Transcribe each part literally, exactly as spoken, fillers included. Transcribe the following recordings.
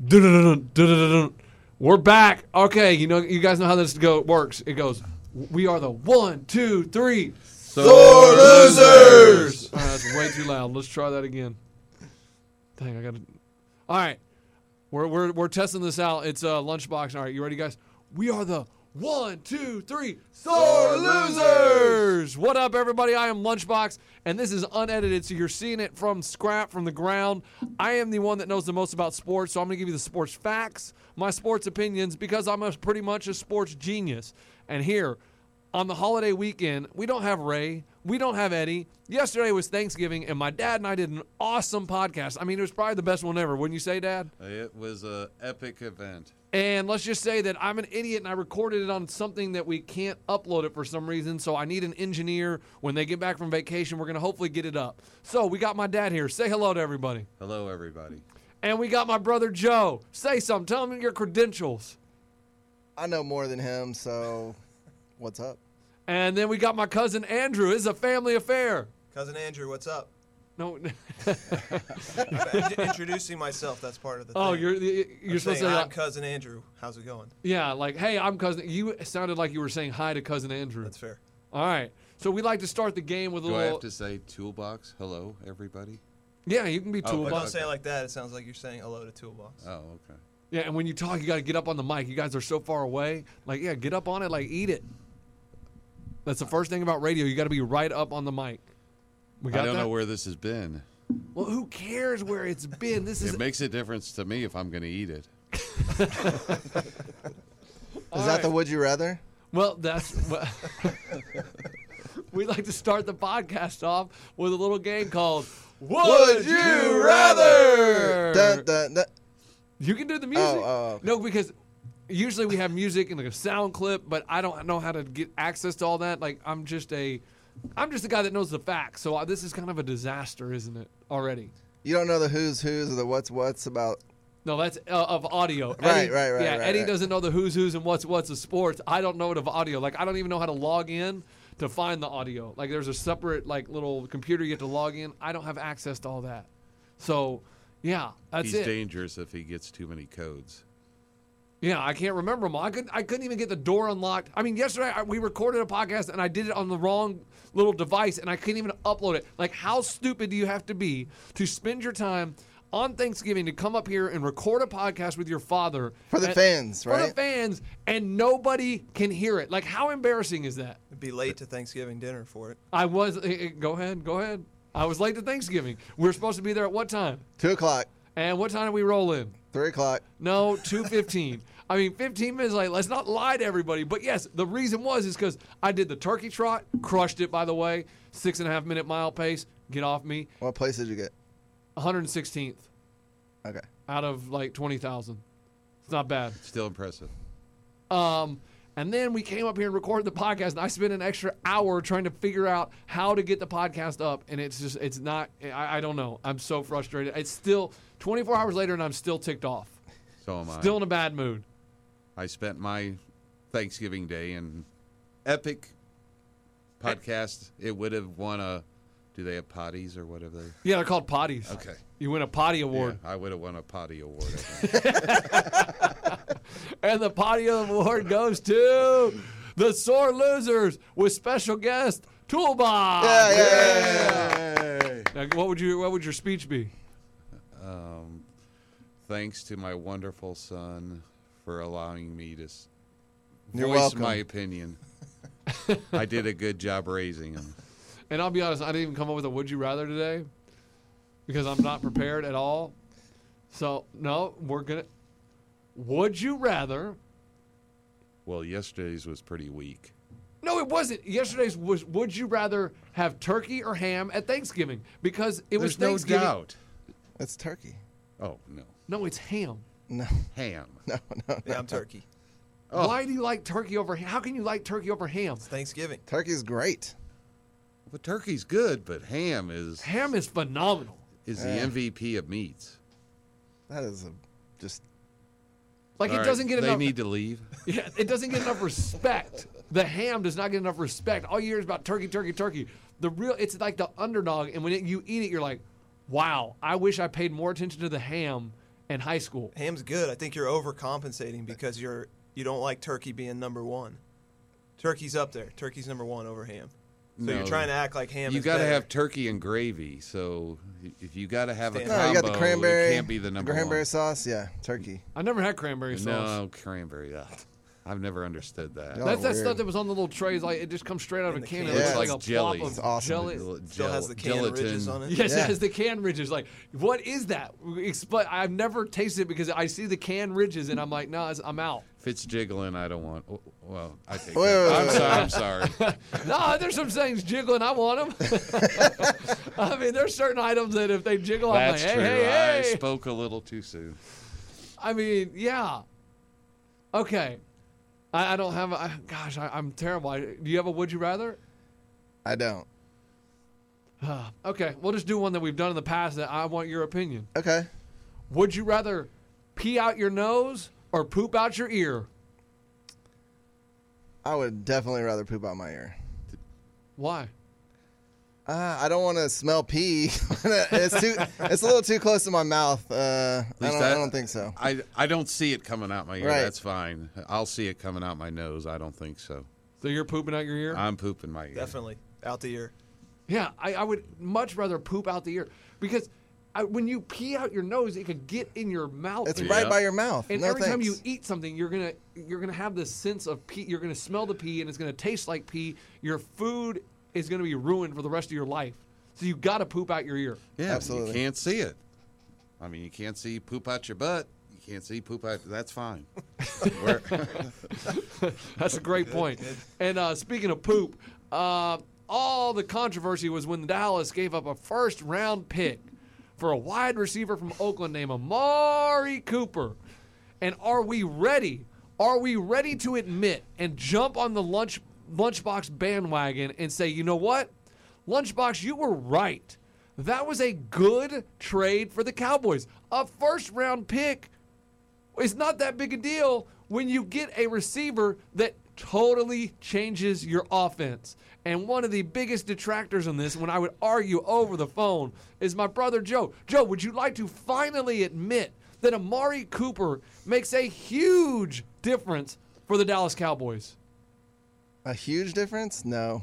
Dun-dun-dun, dun-dun-dun. We're back. Okay, you know, you guys know how this go works. It goes, we are the one, two, three. Sore Losers! All right, that's way too loud. Let's try that again. Dang, I got to. All right, we're we're we're testing this out. It's a uh, Lunchbox. All right, you ready, guys? We are the one, two, three. Sore Losers! What up, everybody? I am Lunchbox, and this is unedited, so you're seeing it from scrap, from the ground. I am the one that knows the most about sports, so I'm going to give you the sports facts, my sports opinions, because I'm a, pretty much a sports genius. And here, on the holiday weekend, we don't have Ray. We don't have Eddie. Yesterday was Thanksgiving, and my dad and I did an awesome podcast. I mean, it was probably the best one ever. Wouldn't you say, Dad? It was an epic event. And let's just say that I'm an idiot, and I recorded it on something that we can't upload it for some reason, so I need an engineer. When they get back from vacation, we're going to hopefully get it up. So we got my dad here. Say hello to everybody. Hello, everybody. And we got my brother Joe. Say something. Tell him your credentials. I know more than him, so what's up? And then we got my cousin Andrew. It's a family affair. Cousin Andrew, what's up? No. Introducing myself, that's part of the thing. Oh, you're you're I'm supposed saying, to say, I'm Cousin Andrew. How's it going? yeah, like, hey, I'm cousin. You sounded like you were saying hi to cousin Andrew. That's fair. All right. So we like to start the game with a Do I little. have to say toolbox? Hello, everybody? Yeah, you can be Oh, But toolbox. don't say it like that. It sounds like you're saying hello to Toolbox. Oh, okay. Yeah, and when you talk, you got to get up on the mic. You guys are so far away. Like, yeah, get up on it. Like, eat it. That's the first thing about radio. You got to be right up on the mic. We got I don't that? know where this has been. Well, who cares where it's been? This is. It makes a difference to me if I'm going to eat it. Is All that right. the Would You Rather? Well, that's. What we like to start the podcast off with a little game called Would You Rather? Dun, dun, dun. You can do the music. Oh, oh, okay. No, because usually we have music and like a sound clip, but I don't know how to get access to all that. Like, I'm just a, I'm just a guy that knows the facts. So uh, this is kind of a disaster, isn't it? Already. You don't know the who's who's or the what's what's about. No, that's uh, of audio. Right, Eddie, right, right, Yeah, right, Eddie right. doesn't know the who's who's and what's what's of sports. I don't know it of audio. Like, I don't even know how to log in to find the audio. Like, there's a separate like little computer you have to log in. I don't have access to all that. So, yeah, that's He's it. dangerous if he gets too many codes. Yeah, I can't remember them all. I couldn't. I couldn't even get the door unlocked. I mean, yesterday I, we recorded a podcast and I did it on the wrong little device and I couldn't even upload it. Like, how stupid do you have to be to spend your time on Thanksgiving to come up here and record a podcast with your father For the and- fans, For the right? fans, and nobody can hear it. Like, how embarrassing is that? It'd be late to Thanksgiving dinner for it. I was. eh, eh, go ahead. Go ahead. I was late to Thanksgiving. We were supposed to be there at what time? Two o'clock, And what time did we roll in? three o'clock. No, two fifteen. I mean, fifteen minutes late. Let's not lie to everybody. But yes, the reason was is because I did the turkey trot, crushed it, by the way. Six and a half minute mile pace. Get off me. What place did you get? one hundred sixteenth Okay. out of like twenty thousand. It's not bad. Still impressive. Um, and then we came up here and recorded the podcast, and I spent an extra hour trying to figure out how to get the podcast up, and it's just, it's not, I, I don't know. I'm so frustrated. It's still twenty-four hours later, and I'm still ticked off. So am I. Still in a bad mood. I spent my Thanksgiving day in epic podcast. It would have won a, do they have potties or whatever they? Yeah, they're called potties. Okay. You win a potty award. Yeah, I would have won a potty award. I think. And the potty award goes to the Sore Losers with special guest Toolbox. Yeah, yeah, yeah. Now, what would you what would your speech be? Um, thanks to my wonderful son for allowing me to s- You're voice welcome. my opinion. I did a good job raising him. And I'll be honest, I didn't even come up with a would you rather today because I'm not prepared at all. So no, we're gonna. Would you rather? Well, yesterday's was pretty weak. No, it wasn't. Yesterday's was would you rather have turkey or ham at Thanksgiving? Because it was There's no Thanksgiving. doubt. It's turkey. Oh, no. No, it's ham. No, Ham. no, no. no. Yeah, I'm turkey. Oh. Why do you like turkey over ham? How can you like turkey over ham? It's Thanksgiving. Turkey's great. Well, turkey's good, but ham is Ham is phenomenal. is the Yeah. M V P of meats. That is a just. Like, All it right, doesn't get they enough. need to leave. Yeah, it doesn't get enough respect. The ham does not get enough respect. All you hear is about turkey, turkey, turkey. The real, it's like the underdog, and when it, you eat it, you're like, wow, I wish I paid more attention to the ham and high school. Ham's good. I think you're overcompensating because you're you don't like turkey being number one. Turkey's up there. Turkey's number one over ham. So No. you're trying to act like ham You is got to better. have turkey and gravy. So if you got to have a Stand- combo, No, you got the cranberry. it can't be the number cranberry one. sauce. Yeah, turkey. I never had cranberry sauce. No, cranberry. Ugh. I've never understood that. Yeah. That's that weird. stuff that was on the little trays. Like it just comes straight out of In a the can. can. It looks Yeah. like a It's jelly. plop It's of awesome. jelly. Still has the can gelatin. ridges on it. Yes, Yeah. it has the can ridges. Like, what is that? Explain. I've never tasted it because I see the can ridges and I'm like, no, it's- I'm out. If it's jiggling, I don't want. oh, Well, I take Wait, that. wait, I'm wait, sorry. I'm sorry. No, there's some things jiggling. I want them. I mean, there's certain items that if they jiggle, I'm like, That's hey, true. hey, I hey. spoke a little too soon. I mean, yeah. Okay. I, I don't have. A, I, gosh, I, I'm terrible. I, do you have a would you rather? I don't. Okay, we'll just do one that we've done in the past that I want your opinion. Okay. Would you rather pee out your nose or poop out your ear? I would definitely rather poop out my ear. Why? Uh, I don't want to smell pee. it's too. It's a little too close to my mouth. Uh, I least don't. that- I don't think so. I I don't see it coming out my ear. Right. That's fine. I'll see it coming out my nose. I don't think so. So you're pooping out your ear? I'm pooping my ear. Definitely. Out the ear. Yeah, I, I would much rather poop out the ear because I, when you pee out your nose, it could get in your mouth. It's and, right Yeah. by your mouth. and no every time thanks. you eat something, you're gonna you're gonna have this sense of pee. You're gonna smell the pee, and it's gonna taste like pee. Your food is gonna be ruined for the rest of your life. So you got to poop out your ear. Yeah, Absolutely. You can't see it. I mean, you can't see poop out your butt. You can't see poop out. That's fine. Where- That's a great point. And uh, speaking of poop, uh, all the controversy was when Dallas gave up a first round pick for a wide receiver from Oakland named Amari Cooper. And are we ready? Are we ready to admit and jump on the lunch lunchbox bandwagon and say, you know what? Lunchbox, you were right. That was a good trade for the Cowboys. A first round pick is not that big a deal when you get a receiver that totally changes your offense. And one of the biggest detractors on this, when I would argue over the phone, is my brother Joe. Joe, would you like to finally admit that Amari Cooper makes a huge difference for the Dallas Cowboys? A huge difference? No.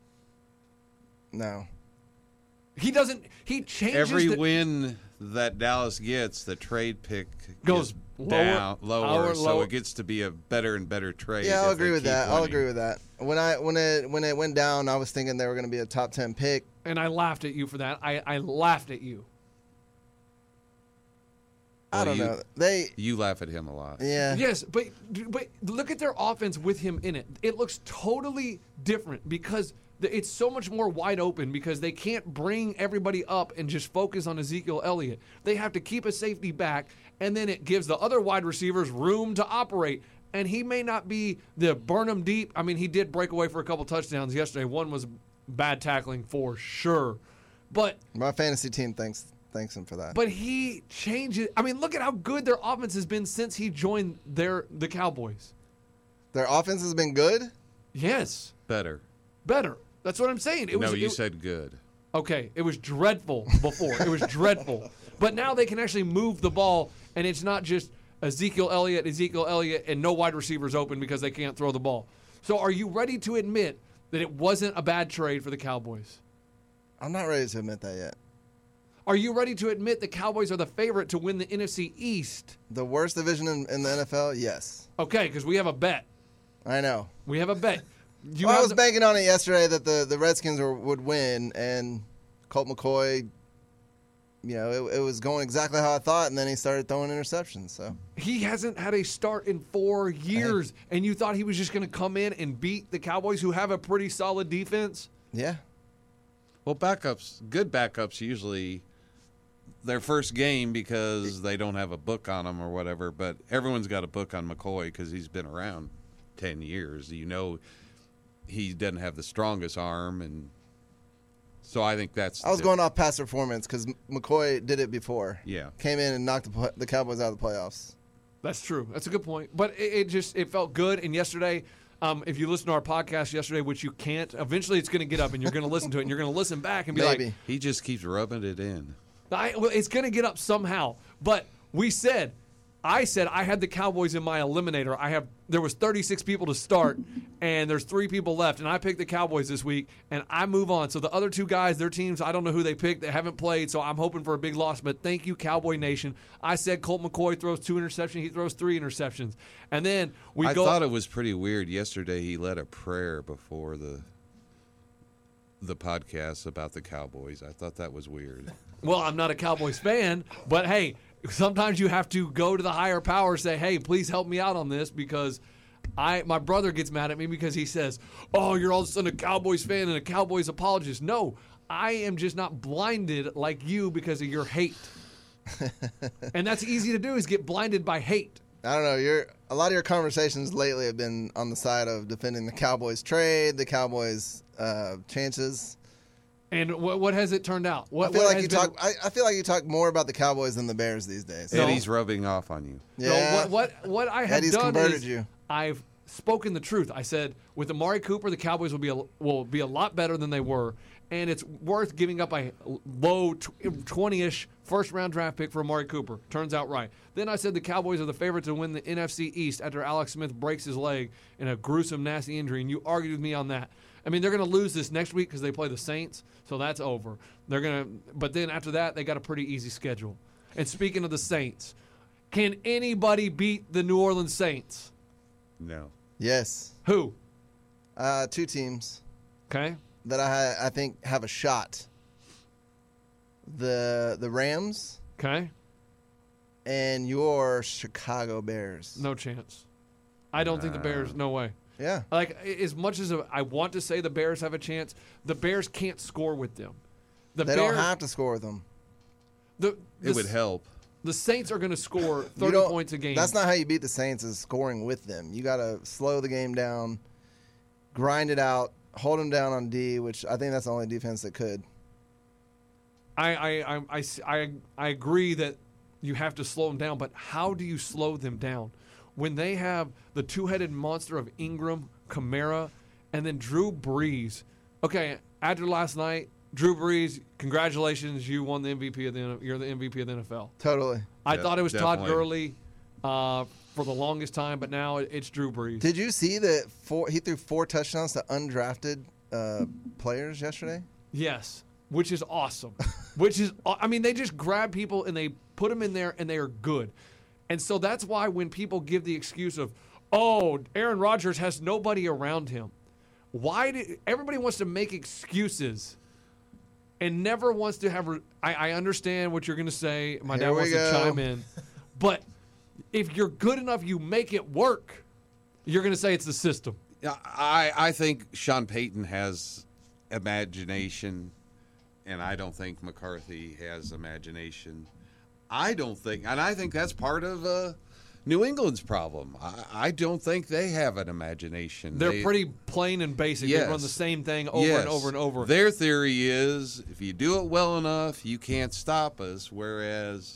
No. He doesn't. He changes. Every the, win that Dallas gets, the trade pick Goes is lower, down, lower, lower, so lower. it gets to be a better and better trade. Yeah, I'll if they agree with keep that. I'll winning. agree with that. When I when it when it went down, I was thinking they were going to be a top ten pick. And I laughed at you for that. I, I laughed at you. I Well, don't you- know. They You laugh at him a lot. yeah. Yes, but but look at their offense with him in it. It looks totally different because the- it's so much more wide open because they can't bring everybody up and just focus on Ezekiel Elliott. They have to keep a safety back, and then it gives the other wide receivers room to operate. And he may not be the burn 'em deep. I mean, he did break away for a couple touchdowns yesterday. One was bad tackling for sure, but My fantasy team thanks thanks him for that. but he changes. I mean, look at how good their offense has been since he joined their the Cowboys. Their offense has been good. Yes, Better. better. That's what I'm saying. It was no, you it- said good. okay. It was dreadful before. It was dreadful, but now they can actually move the ball, and it's not just Ezekiel Elliott, Ezekiel Elliott, and no wide receivers open because they can't throw the ball. So, are you ready to admit that it wasn't a bad trade for the Cowboys? I'm not ready to admit that yet. Are you ready to admit the Cowboys are the favorite to win the N F C East? The worst division in, in the N F L. Yes, Okay, because we have a bet. I know. We have a bet. You Well, I have was the- banking on it yesterday that the, the Redskins were, would win, and Colt McCoy, you know, it, it was going exactly how I thought, and then he started throwing interceptions. So He hasn't had a start in four years, and you thought he was just going to come in and beat the Cowboys, who have a pretty solid defense? yeah, Well, backups, good backups usually their first game because they don't have a book on them or whatever, but everyone's got a book on McCoy because he's been around ten years. You know he doesn't have the strongest arm, and so I think that's... I was the- going off past performance because McCoy did it before. Yeah. Came in and knocked the, pl- the Cowboys out of the playoffs. That's true. That's a good point. But it, it just it felt good. And yesterday, um, if you listen to our podcast yesterday, which you can't, eventually it's going to get up and you're going to listen to it and you're going to listen back and be Maybe. like, He just keeps rubbing it in. I, well, it's going to get up somehow. But We said, I said I had the Cowboys in my eliminator. I have there was thirty-six people to start, and there's three people left, and I picked the Cowboys this week, and I move on. So the other two guys, their teams, I don't know who they picked. They haven't played, so I'm hoping for a big loss. But thank you, Cowboy Nation. I said Colt McCoy throws two interceptions. He throws three interceptions, and then we I go. thought it was pretty weird. Yesterday, he led a prayer before the the podcast about the Cowboys. I thought that was weird. Well, I'm not a Cowboys fan, but hey, sometimes you have to go to the higher power, say, hey, please help me out on this, because I my brother gets mad at me because he says, oh, you're all of a sudden a Cowboys fan and a Cowboys apologist. No, I am just not blinded like you because of your hate. And that's easy to do, is get blinded by hate. I don't know. You're a lot of your conversations lately have been on the side of defending the Cowboys trade, the Cowboys uh, chances. And what, what has it turned out? What, I feel what like has you been, talk. I, I feel like you talk more about the Cowboys than the Bears these days. No. Eddie's rubbing off on you. No, Yeah. what, what what I have Eddie's done converted is you. I've spoken the truth. I said with Amari Cooper, the Cowboys will be a, will be a lot better than they were, and it's worth giving up a low twenty-ish first round draft pick for Amari Cooper. Turns out right. Then I said the Cowboys are the favorite to win the N F C East after Alex Smith breaks his leg in a gruesome, nasty injury, and you argued with me on that. I mean, they're going to lose this next week because they play the Saints, so that's over. They're going to, but then after that, they got a pretty easy schedule. And speaking of the Saints, can anybody beat the New Orleans Saints? No. Yes. Who? Uh, two teams Okay. that I I think have a shot. The the Rams Okay. and your Chicago Bears. No chance. I don't think the Bears. No way. Yeah. Like, as much as I want to say the Bears have a chance, the Bears can't score with them. The They Bears, don't have to score with them. The, the, It would help. The Saints are going to score You thirty don't- points a game. That's not how you beat the Saints, is scoring with them. You got to slow the game down, grind it out, hold them down on D, which I think that's the only defense that could. I, I, I, I, I, I agree that you have to slow them down, but how do you slow them down? When they have the two-headed monster of Ingram, Kamara, and then Drew Brees. Okay, after last night, Drew Brees, congratulations, you won the M V P of the you're the M V P of the N F L. Totally. I Yeah, thought it was Todd definitely. Gurley uh, for the longest time, but now it- it's Drew Brees. Did you see that four, he threw four touchdowns to undrafted uh, players yesterday? Yes, which is awesome. which is, I mean, they just grab people and they put them in there and they are good. And so that's why when people give the excuse of, oh, Aaron Rodgers has nobody around him, why do everybody wants to make excuses and never wants to have? Re- I, I understand what you're going to say. My Here dad we wants go. to chime in, but if you're good enough, you make it work. You're going to say it's the system. Yeah, I, I think Sean Payton has imagination, and I don't think McCarthy has imagination. I don't think, and I think that's part of uh, New England's problem. I, I don't think they have an imagination. They're They- pretty plain and basic. They Yes. run the same thing over Yes. and over and over. Their theory is if you do it well enough, you can't stop us. Whereas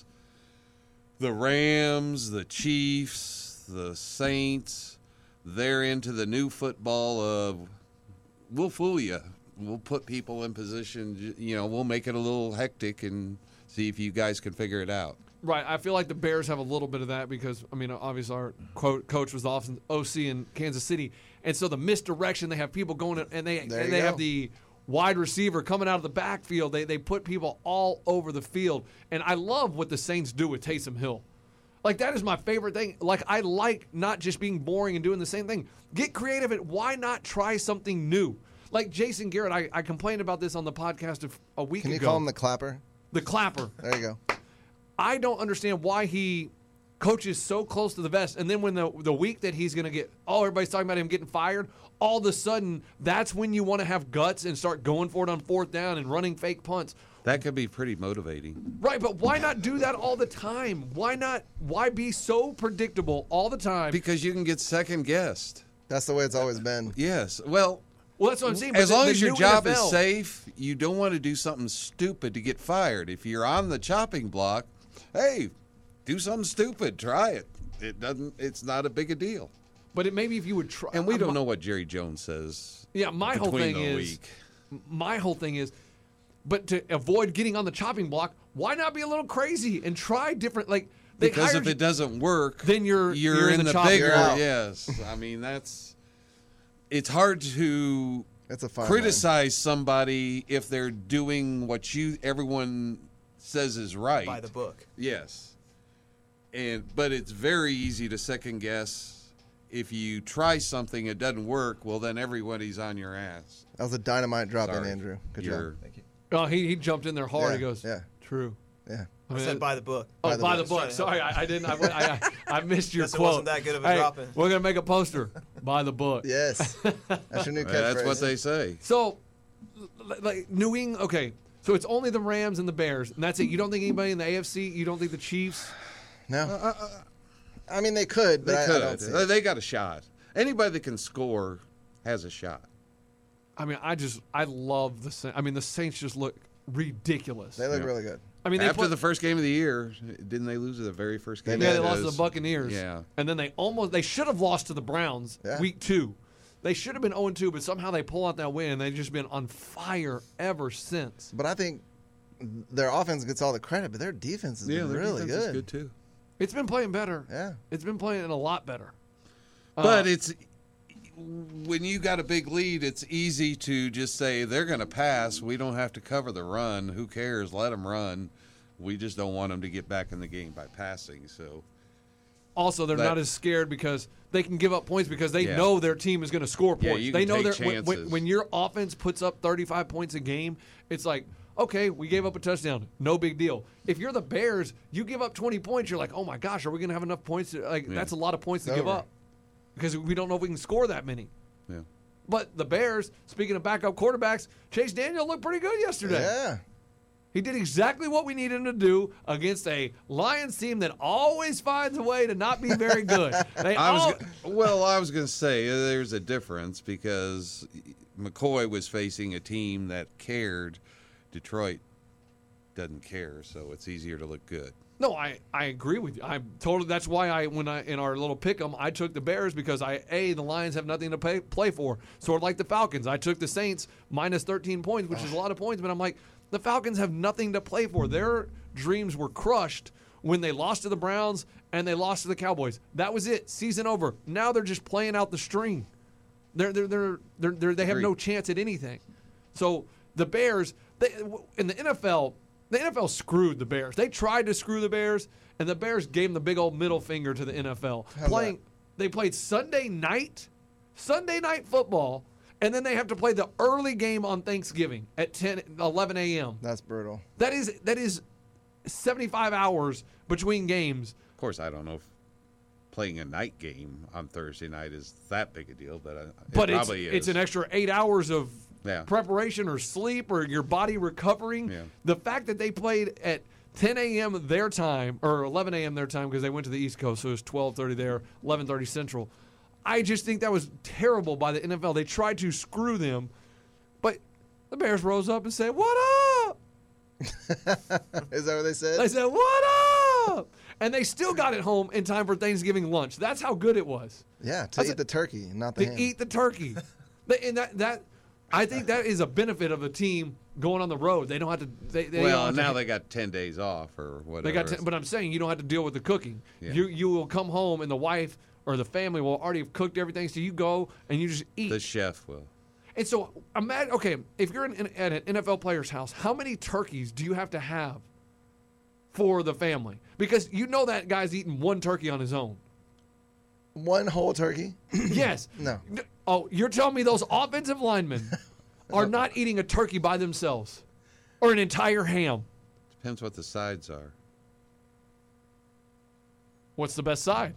the Rams, the Chiefs, the Saints, they're into the new football of we'll fool you. We'll put people in position, you know, we'll make it a little hectic and see if you guys can figure it out. Right. I feel like the Bears have a little bit of that because, I mean, obviously our co- coach was often O C in Kansas City. And so the misdirection, they have people going, and they There and you they go. have the wide receiver coming out of the backfield. They, they put people all over the field. And I love what the Saints do with Taysom Hill. Like, that is my favorite thing. Like, I like not just being boring and doing the same thing. Get creative, and why not try something new? Like Jason Garrett, I, I complained about this on the podcast a, a week Can you ago. call him the clapper? the clapper. There you go. I don't understand why he coaches so close to the vest, and then when the the week that he's going to get, oh, everybody's talking about him getting fired, all of a sudden, that's when you want to have guts and start going for it on fourth down and running fake punts. That could be pretty motivating. Right, but why not do that all the time? Why not? Why be so predictable all the time? Because you can get second guessed. That's the way it's always been. Yes. Well, Well, that's what I'm saying. but as the- long the as your new job N F L is safe, you don't want to do something stupid to get fired. If you're on the chopping block, hey, do something stupid. Try it. It doesn't. It's not a big a deal. But it maybe if you would try. And we uh, don't my- know what Jerry Jones says. Yeah, my whole between thing the is. week. My whole thing is, but to avoid getting on the chopping block, why not be a little crazy and try different? Like They Because hired if it doesn't work, Then you're- you're, you're in in, the the, chop bigger. You're out. Yes, I mean that's. It's hard to It's a fine criticize somebody if they're doing what you everyone says is right. By the book. Yes. And but it's very easy to second guess if you try something it doesn't work, well then everybody's on your ass. That was a dynamite drop in, Sorry. Andrew. Good You're- job. Thank you. Oh, he, he jumped in there hard. Yeah, he goes, yeah. true. Yeah. I I mean, said by the book. oh, by the by book. the book. Sorry, I, I didn't. I, went- I, I, I missed your Guess it quote. wasn't that good of a Hey, drop-in. we're gonna make a poster. By the book. Yes. That's your new catchphrase. That's what they say. So, l- like New England. Okay, so it's only the Rams and the Bears, and that's it. You don't think anybody in the A F C? You don't think the Chiefs? No. I mean, they could, but They I, could. I don't see They, it. they got a shot. Anybody that can score has a shot. I mean, I just I love the Saints. I mean, the Saints just look ridiculous. They look Yeah. really good. I mean, they After play- the first game of the year, didn't they lose the very first game? yeah, they did. lost to Those- the Buccaneers. Yeah. and then they almost they should have lost to the Browns Yeah. week two. They should have been oh and two, but somehow they pull out that win, and they've just been on fire ever since. But I think their offense gets all the credit, but their defense is Yeah, their really defense good. is good too. It's been playing better. Yeah. It's been playing a lot better. But Uh, it's when you got a big lead, it's easy to just say they're going to pass. We don't have to cover the run. Who cares? Let them run. We just don't want them to get back in the game by passing. So Also, they're That- not as scared because they can give up points because they Yeah. know their team is going to score Yeah, points. you they can know take they're when, when, chances. when your offense puts up thirty-five points a game, it's like, okay, we gave up a touchdown, no big deal. If you're the Bears, you give up twenty points, you're like, oh my gosh, are we going to have enough points? To, like Yeah. that's a lot of points to It's give over. up because we don't know if we can score that many. yeah, But the Bears, speaking of backup quarterbacks, Chase Daniel looked pretty good yesterday. Yeah. He did exactly what we needed him to do against a Lions team that always finds a way to not be very good. They I was all, go- well. I was going to say uh, there's a difference because McCoy was facing a team that cared. Detroit doesn't care, so it's easier to look good. no, I, I agree with you. I'm totally. That's why I when I in our little pick'em, I took the Bears because I a the Lions have nothing to pay, play for. Sort of like the Falcons. I took the Saints minus thirteen points, which is a lot of points, but I'm like the Falcons have nothing to play for. Their dreams were crushed when they lost to the Browns and they lost to the Cowboys. That was it. Season over. Now they're just playing out the string. They're they're they're, they're, they're they have no Agreed. chance at anything. So the Bears, they, in the N F L, the N F L screwed the Bears. They tried to screw the Bears, and the Bears gave them the big old middle finger to the N F L. How's Playing, they played Sunday night, Sunday night football, and then they have to play the early game on Thanksgiving at ten, eleven a.m. That's brutal. That is that is seventy-five hours between games. Of course, I don't know if playing a night game on Thursday night is that big a deal, but uh, it But it's probably is. it's an extra eight hours of Yeah. preparation or sleep or your body recovering. Yeah. The fact that they played at ten a.m. their time or eleven a.m. their time because they went to the East Coast, so it was twelve thirty there, eleven thirty Central. I just think that was terrible by the N F L. They tried to screw them, but the Bears rose up and said, "What up?" Is that what they said? They said, "What up?" And they still got it home in time for Thanksgiving lunch. That's how good it was. yeah, to That's eat a- the turkey, not the To ham. eat the turkey. But- and that that I think that is a benefit of a team going on the road. They don't have to. They, they well, don't have to- now they got ten days off or whatever. They got. To, but I'm saying you don't have to deal with the cooking. Yeah. You you will come home and the wife or the family will already have cooked everything. So you go and you just eat. the chef will. And so imagine. Okay, if you're in, at an N F L player's house, how many turkeys do you have to have for the family? Because you know that guy's eating one turkey on his own. One whole turkey? Yes. No. Oh, you're telling me those offensive linemen are not eating a turkey by themselves or an entire ham? Depends what the sides are. What's the best side?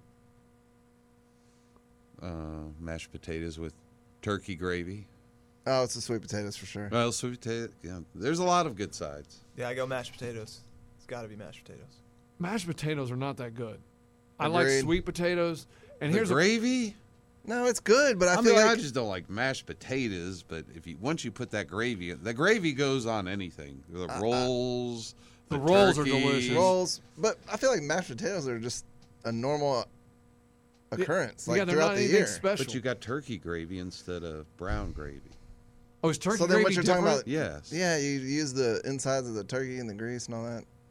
Uh, mashed potatoes with turkey gravy. Oh, it's the sweet potatoes for sure. Well, sweet potato. Yeah, there's a lot of good sides. Yeah, I go mashed potatoes. It's got to be mashed potatoes. Mashed potatoes are not that good. I like Agreed. sweet potatoes. And the here's a, gravy. No, it's good, but I, I, feel mean, like I just don't like mashed potatoes. But if you once you put that gravy, the gravy goes on anything. The rolls. The rolls are turkey. delicious. rolls, but I feel like mashed potatoes are just a normal occurrence, like yeah, they're throughout not the anything year. special. But you got turkey gravy instead of brown gravy. oh, is turkey So then gravy what you're talking different? about? Yes. Yeah, you use the insides of the turkey and the grease and all that.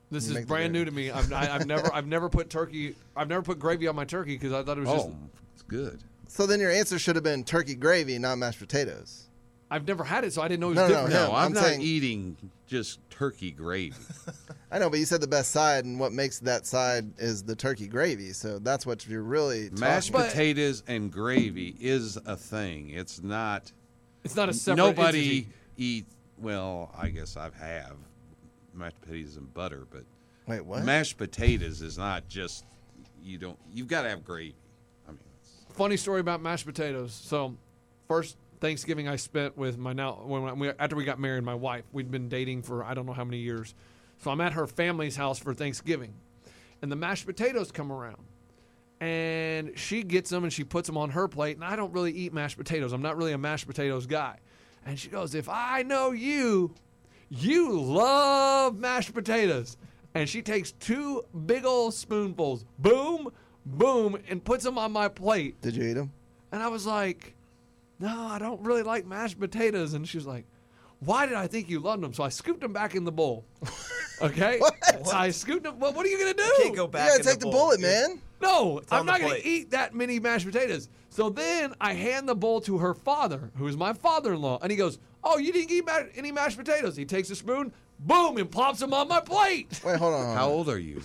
This You is make the brand gravy. new to me. I've, I, I've never, I've never put turkey. I've never put gravy on my turkey because I thought it was just. Oh, it's good. So then your answer should have been turkey gravy, not mashed potatoes. I've never had it, so I didn't know it was No, no, different. no. No, I'm, I'm not saying- eating just turkey gravy. I know, but you said the best side, and what makes that side is the turkey gravy. So that's what you're really Mashed talking But- potatoes and gravy is a thing. It's not. It's not a separate. Nobody entity. eat. Well, I guess I have mashed potatoes and butter, but Wait, what? mashed potatoes is not just. You don't. You've got to have gravy. I mean, it's, Funny story about mashed potatoes. So, first Thanksgiving I spent with my now when we, after we got married, my wife. We'd been dating for I don't know how many years. So I'm at her family's house for Thanksgiving, and the mashed potatoes come around, and she gets them and she puts them on her plate. And I don't really eat mashed potatoes. I'm not really a mashed potatoes guy. And she goes, "If I know you, you love mashed potatoes." And she takes two big old spoonfuls, boom, boom, and puts them on my plate. Did you eat them? And I was like, no, I don't really like mashed potatoes. And she was like, why did I think you loved them? So I scooped them back in the bowl. Okay? What? I scooped them. Well, what are you going to do? You can't go You back. gotta in take the, bowl. bullet, You're- man. No, on I'm the not going to plate. eat that many mashed potatoes. So then I hand the bowl to her father, who is my father-in-law. And he goes, oh, you didn't eat ma- any mashed potatoes. He takes a spoon, boom, and plops them on my plate. Wait, hold on. hold how on. old are you?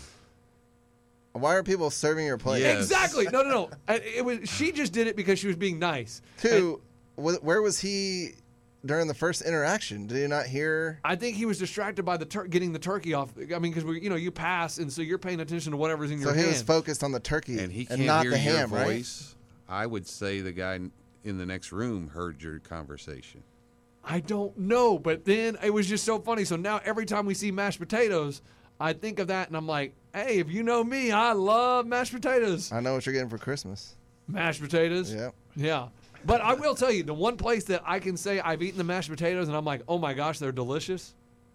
Why are people serving your plate? Yes. Exactly. No, no, no. And It was, she just did it because she was being nice. Two, wh- where was he during the first interaction? Did he not hear? I think he was distracted by the tur- getting the turkey off. I mean, because we, you know, you pass, and so you're paying attention to whatever's in So your he hand. was focused on the turkey And he and can't not hear the your ham, right? voice. I would say the guy in the next room heard your conversation. I don't know, but then it was just so funny. So now every time we see mashed potatoes, I think of that, and I'm like, hey, if you know me, I love mashed potatoes. I know what you're getting for Christmas. Mashed potatoes. Yep. Yeah. But I will tell you, the one place that I can say I've eaten the mashed potatoes, and I'm like, oh my gosh, they're delicious.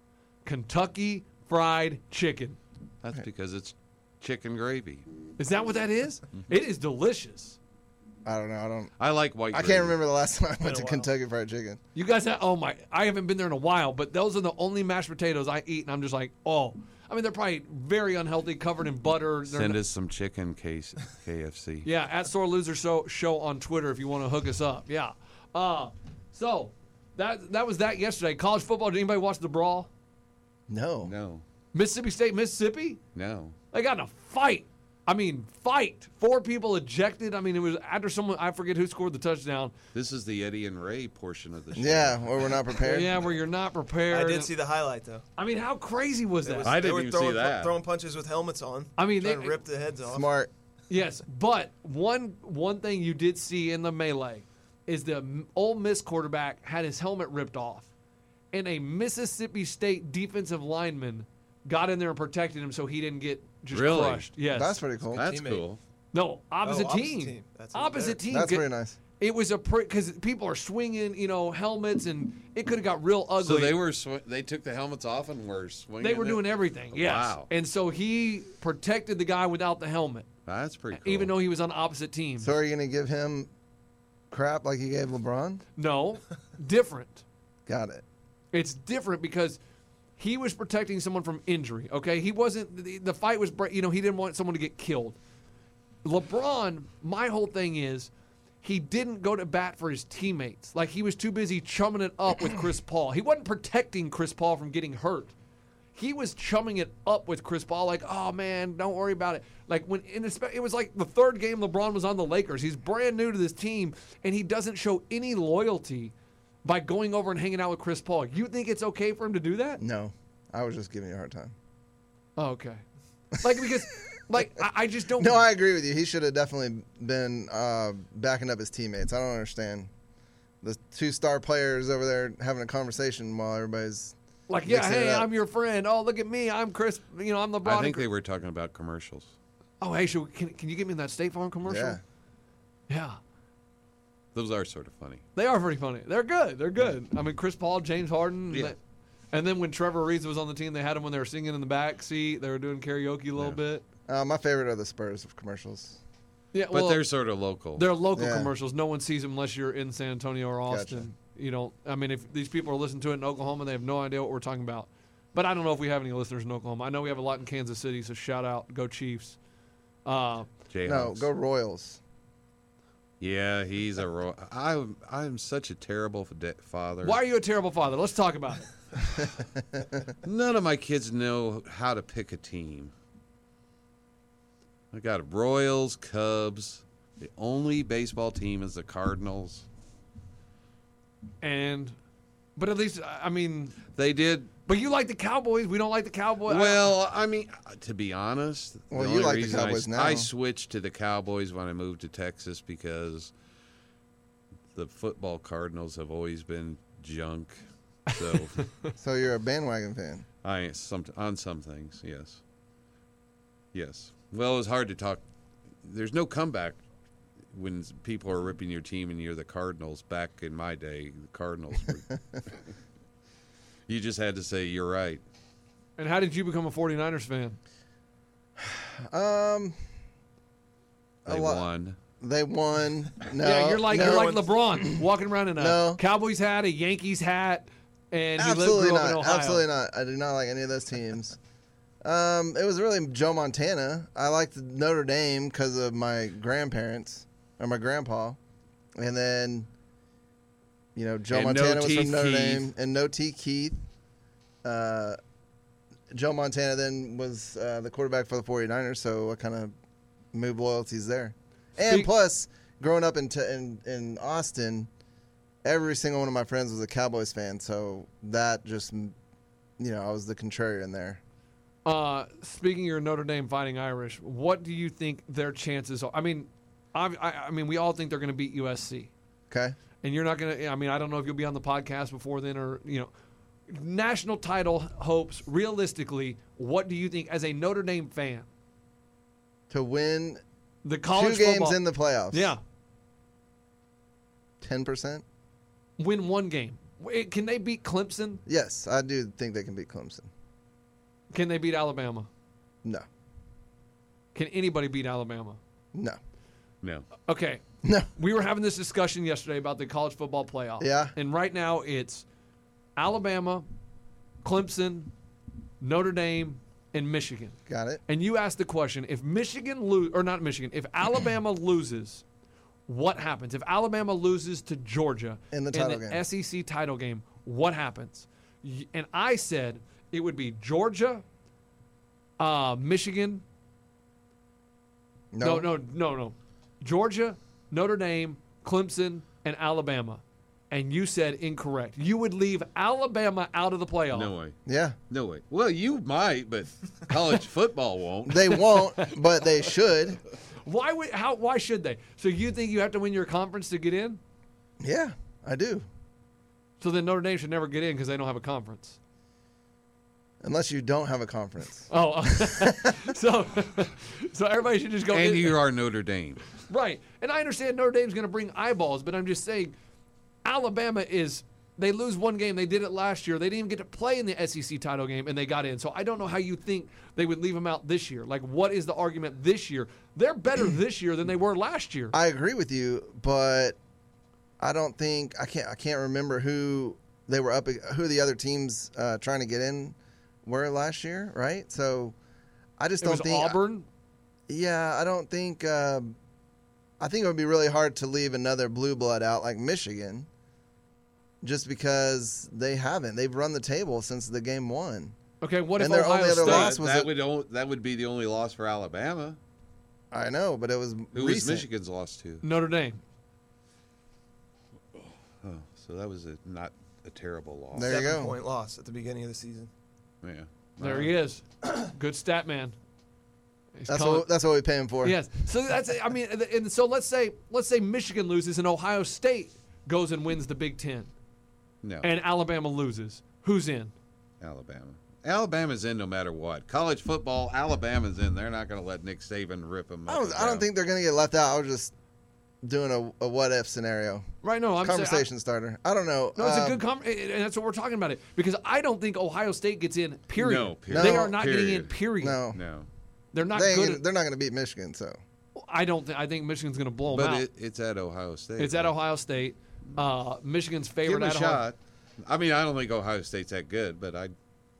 Kentucky Fried Chicken. That's because it's chicken gravy. Is that what that is? It is delicious. I don't know. I don't. I like white. I gravy. can't remember the last time I went a to while. Kentucky Fried Chicken. You guys have, oh my, I haven't been there in a while, but those are the only mashed potatoes I eat, and I'm just like, oh. I mean, they're probably very unhealthy, covered in butter. They're Send not- us some chicken case K F C. Yeah, at Sore Loser Show, show on Twitter if you want to hook us up. Yeah. Uh, so, that that was that yesterday. College football, did anybody watch the brawl? No. No, Mississippi State, Mississippi? no. They got in a fight. I mean, fight. Four people ejected. I mean, it was after someone, I forget who scored the touchdown. This is the Eddie and Ray portion of the show. Yeah, or we're not prepared. Yeah, where you're not prepared. I did see the highlight though. I mean, how crazy was It that? was- I they didn't were even see throwing, that. Throwing punches with helmets on. I mean, trying they- to rip the heads off. Smart. Yes, but one one thing you did see in the melee is the M- Ole Miss quarterback had his helmet ripped off, and a Mississippi State defensive lineman got in there and protected him so he didn't get just Really? crushed. Yes, That's pretty cool. That's Teammate. cool. no opposite, Oh, opposite team. team. That's even opposite better. team. That's It- pretty nice. It was a because people are swinging, you know, helmets, and it could have got real ugly. So they were sw- they took the helmets off and were swinging. They were it? doing everything. Yes, Wow. and so he protected the guy without the helmet, That's pretty cool. even though he was on opposite teams. So are you going to give him crap like you gave LeBron? No, different. Got it. It's different because he was protecting someone from injury. Okay, he wasn't. The, the fight was. bre- You know, he didn't want someone to get killed. LeBron, my whole thing is, he didn't go to bat for his teammates. Like he was too busy chumming it up with Chris Paul. He wasn't protecting Chris Paul from getting hurt. He was chumming it up with Chris Paul, like, oh man, don't worry about it. Like when in the, it was like the third game LeBron was on the Lakers. He's brand new to this team, and he doesn't show any loyalty by going over and hanging out with Chris Paul. You think it's okay for him to do that? No, I was just giving you a hard time. Oh, okay. Like because, like I, I just don't. No, I agree with you. He should have definitely been uh, backing up his teammates. I don't understand. The two star players over there having a conversation while everybody's like yeah, mixing it hey, up. I'm your friend. Oh, look at me, I'm Chris. You know, I'm LeBron. I think and they were talking about commercials. Oh, hey, should we, can can you get me in that State Farm commercial? Yeah. Yeah. Those are sort of funny. They are pretty funny. They're good. They're good. I mean, Chris Paul, James Harden. Yeah. they- and then when Trevor Ariza was on the team, they had him when they were singing in the back seat. They were doing karaoke a little Yeah. bit. Uh, my favorite are the Spurs commercials. Yeah, But well, they're sort of local. they're local Yeah. commercials. No one sees them unless you're in San Antonio or Austin. Gotcha. You know, I mean, if these people are listening to it in Oklahoma, they have no idea what we're talking about. But I don't know if we have any listeners in Oklahoma. I know we have a lot in Kansas City, so shout out, go Chiefs. Uh, Jayhawks. No, go Royals. Yeah, he's a ro- I I'm such a terrible fa- father. why are you a terrible father? Let's talk about it. None of my kids know how to pick a team. I got Royals, Cubs. The only baseball team is the Cardinals. And, but at least, I mean, They did but you like the Cowboys. We don't like the Cowboys. well. I mean, to be honest, Well, the you only like the reason I- Cowboys now. I switched to the Cowboys when I moved to Texas because the football Cardinals have always been junk. So So you're a bandwagon fan. I some on some things, yes, yes. Well, it was hard to talk. There's no comeback when people are ripping your team and you're the Cardinals. Back in my day, the Cardinals were. You just had to say you're right. And how did you become a 49ers fan? Um, They a lot- won. They won. No, yeah, you're like no, you're like LeBron walking around in a No. Cowboys hat, a Yankees hat, and he lived, absolutely grew up in not. Ohio. Absolutely not. I do not like any of those teams. Um, it was really Joe Montana. I liked Notre Dame because of my grandparents or my grandpa, and then you know Joe And no Montana was Teeth from Notre Keith. Dame, and no T. Keith. Uh, Joe Montana then was uh, the quarterback for the 49ers, so I kind of moved loyalties there. And Speak- plus, growing up in, t- in in Austin, every single one of my friends was a Cowboys fan, so that just, you know, I was the contrarian there. Uh, speaking of your Notre Dame Fighting Irish, what do you think their chances are? I mean, I, I, I mean, we all think they're going to beat U S C, Okay, and you're not going to. I mean, I don't know if you'll be on the podcast before then, or you know, national title hopes. Realistically, what do you think as a Notre Dame fan? to win The college two games football, in the playoffs, yeah, ten percent. win one game. Wait, can they beat Clemson? Yes, I do think they can beat Clemson. Can they beat Alabama? No, Can anybody beat Alabama? no, No. Okay. no. We were having this discussion yesterday about the college football playoff. Yeah. And right now it's Alabama, Clemson, Notre Dame, and Michigan. Got it. And you asked the question, if Michigan lose or not Michigan, if Alabama loses, what happens? If Alabama loses to Georgia In the title game. S E C title game, what happens? Y- And I said it would be Georgia, uh, Michigan, No, no, no, no, no. Georgia, Notre Dame, Clemson, and Alabama. And you said incorrect. You would leave Alabama out of the playoff. No way. Yeah, No way. Well, you might, but college football won't. they won't, but they should. Why would how why should they? So you think you have to win your conference to get in? Yeah, I do. So then Notre Dame should never get in because they don't have a conference. Unless you don't have a conference. Oh, so so everybody should just go And in. you are Notre Dame. Right. And I understand Notre Dame's going to bring eyeballs, but I'm just saying Alabama is they lose one game. They did it last year. They didn't even get to play in the S E C title game, and they got in. So I don't know how you think they would leave them out this year. Like, what is the argument this year? They're better this year than they were last year. I agree with you, but I don't think I can't. I can't remember who they were up. Who the other teams uh, trying to get in were last year, right? So I just It don't was think. Auburn. Yeah, I don't think. Uh, I think it would be really hard to leave another blue blood out like Michigan, just because they haven't. They've run the table since the game one. Okay, what if And their Ohio only other State? loss- was that it- would o- that would be the only loss for Alabama. I know, but it was Who was recent. Michigan's loss to? Notre Dame. Oh, so that was a, not a terrible loss. There you Seven go. point loss at the beginning of the season. Yeah. There he is. Good stat man. He's That's calling- what that's what we pay him for. Yes. So that's I mean, and so let's say let's say Michigan loses and Ohio State goes and wins the Big Ten, No. and Alabama loses. Who's in? Alabama. Alabama's in no matter what. College football, Alabama's in. They're not going to let Nick Saban rip them. I don't. I don't think they're going to get left out. I was just doing a, a what if scenario. Right? No, I'm saying- Conversation starter. I don't know. No, it's a Um, good com- and that's what we're talking about it because I don't think Ohio State gets in. Period. No, period. They No, are not getting in. period. Period. No, No. They're not they ain't good. gonna- At, they're not going to beat Michigan. So I don't. Th- I think Michigan's going to blow them But out. it, it's at Ohio State. it's at Ohio State. Uh, Michigan's Give favorite them a at home. shot. I mean, I don't think Ohio State's that good, but I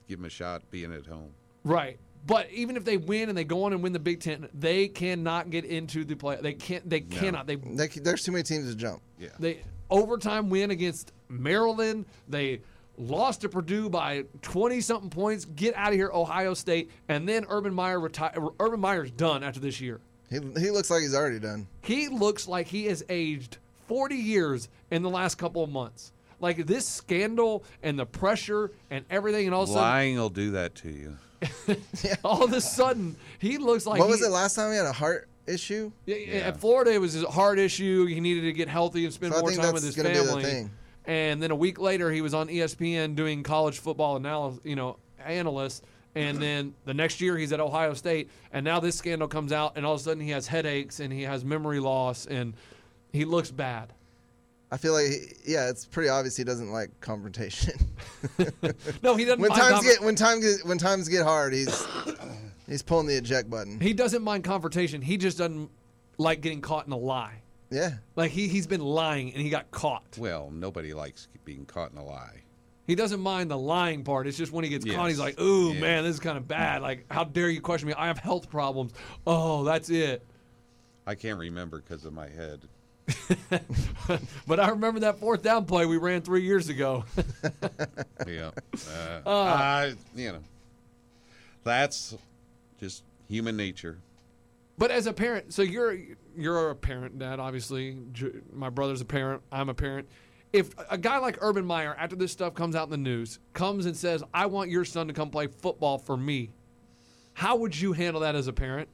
give them a shot being at home. Right. But even if they win and they go on and win the Big Ten, they cannot get into the play. They can't. They No. cannot. They They, there's too many teams to jump. Yeah. they overtime win against Maryland. They lost to Purdue by twenty something points. Get out of here, Ohio State. And then Urban Meyer retire. Urban Meyer's done after this year. He he looks like he's already done. He looks like he has aged forty years in the last couple of months. Like this scandal and the pressure and everything, and all of a sudden, Lying will do that to you. all of a sudden, he looks like What he, was it last time he had a heart issue? Yeah, Yeah. At Florida, it was his heart issue. He needed to get healthy and spend So I more think time with that's his gonna be the family. thing. And then a week later, he was on E S P N doing college football analysis, you know, analyst. And then the next year, he's at Ohio State. And now this scandal comes out, and all of a sudden, he has headaches and he has memory loss, and he looks bad. I feel like, he, yeah, it's pretty obvious he doesn't like confrontation. No, he doesn't. when mind times conver- get when times get when times get hard, he's he's pulling the eject button. he doesn't mind confrontation. He just doesn't like getting caught in a lie. Yeah, Like he he's been lying and he got caught. Well, nobody likes being caught in a lie. He doesn't mind the lying part. It's just when he gets caught, Yes. he's like, ooh, Yeah. man, this is kind of bad. Like, how dare you question me? I have health problems. Oh, that's it. I can't remember because of my head. But I remember that fourth down play we ran three years ago. Yeah. Uh, I, you know, that's just human nature. But as a parent, so you're you're a parent, Dad, obviously. J- My brother's a parent. I'm a parent. If a guy like Urban Meyer, after this stuff comes out in the news, comes and says, I want your son to come play football for me, how would you handle that as a parent?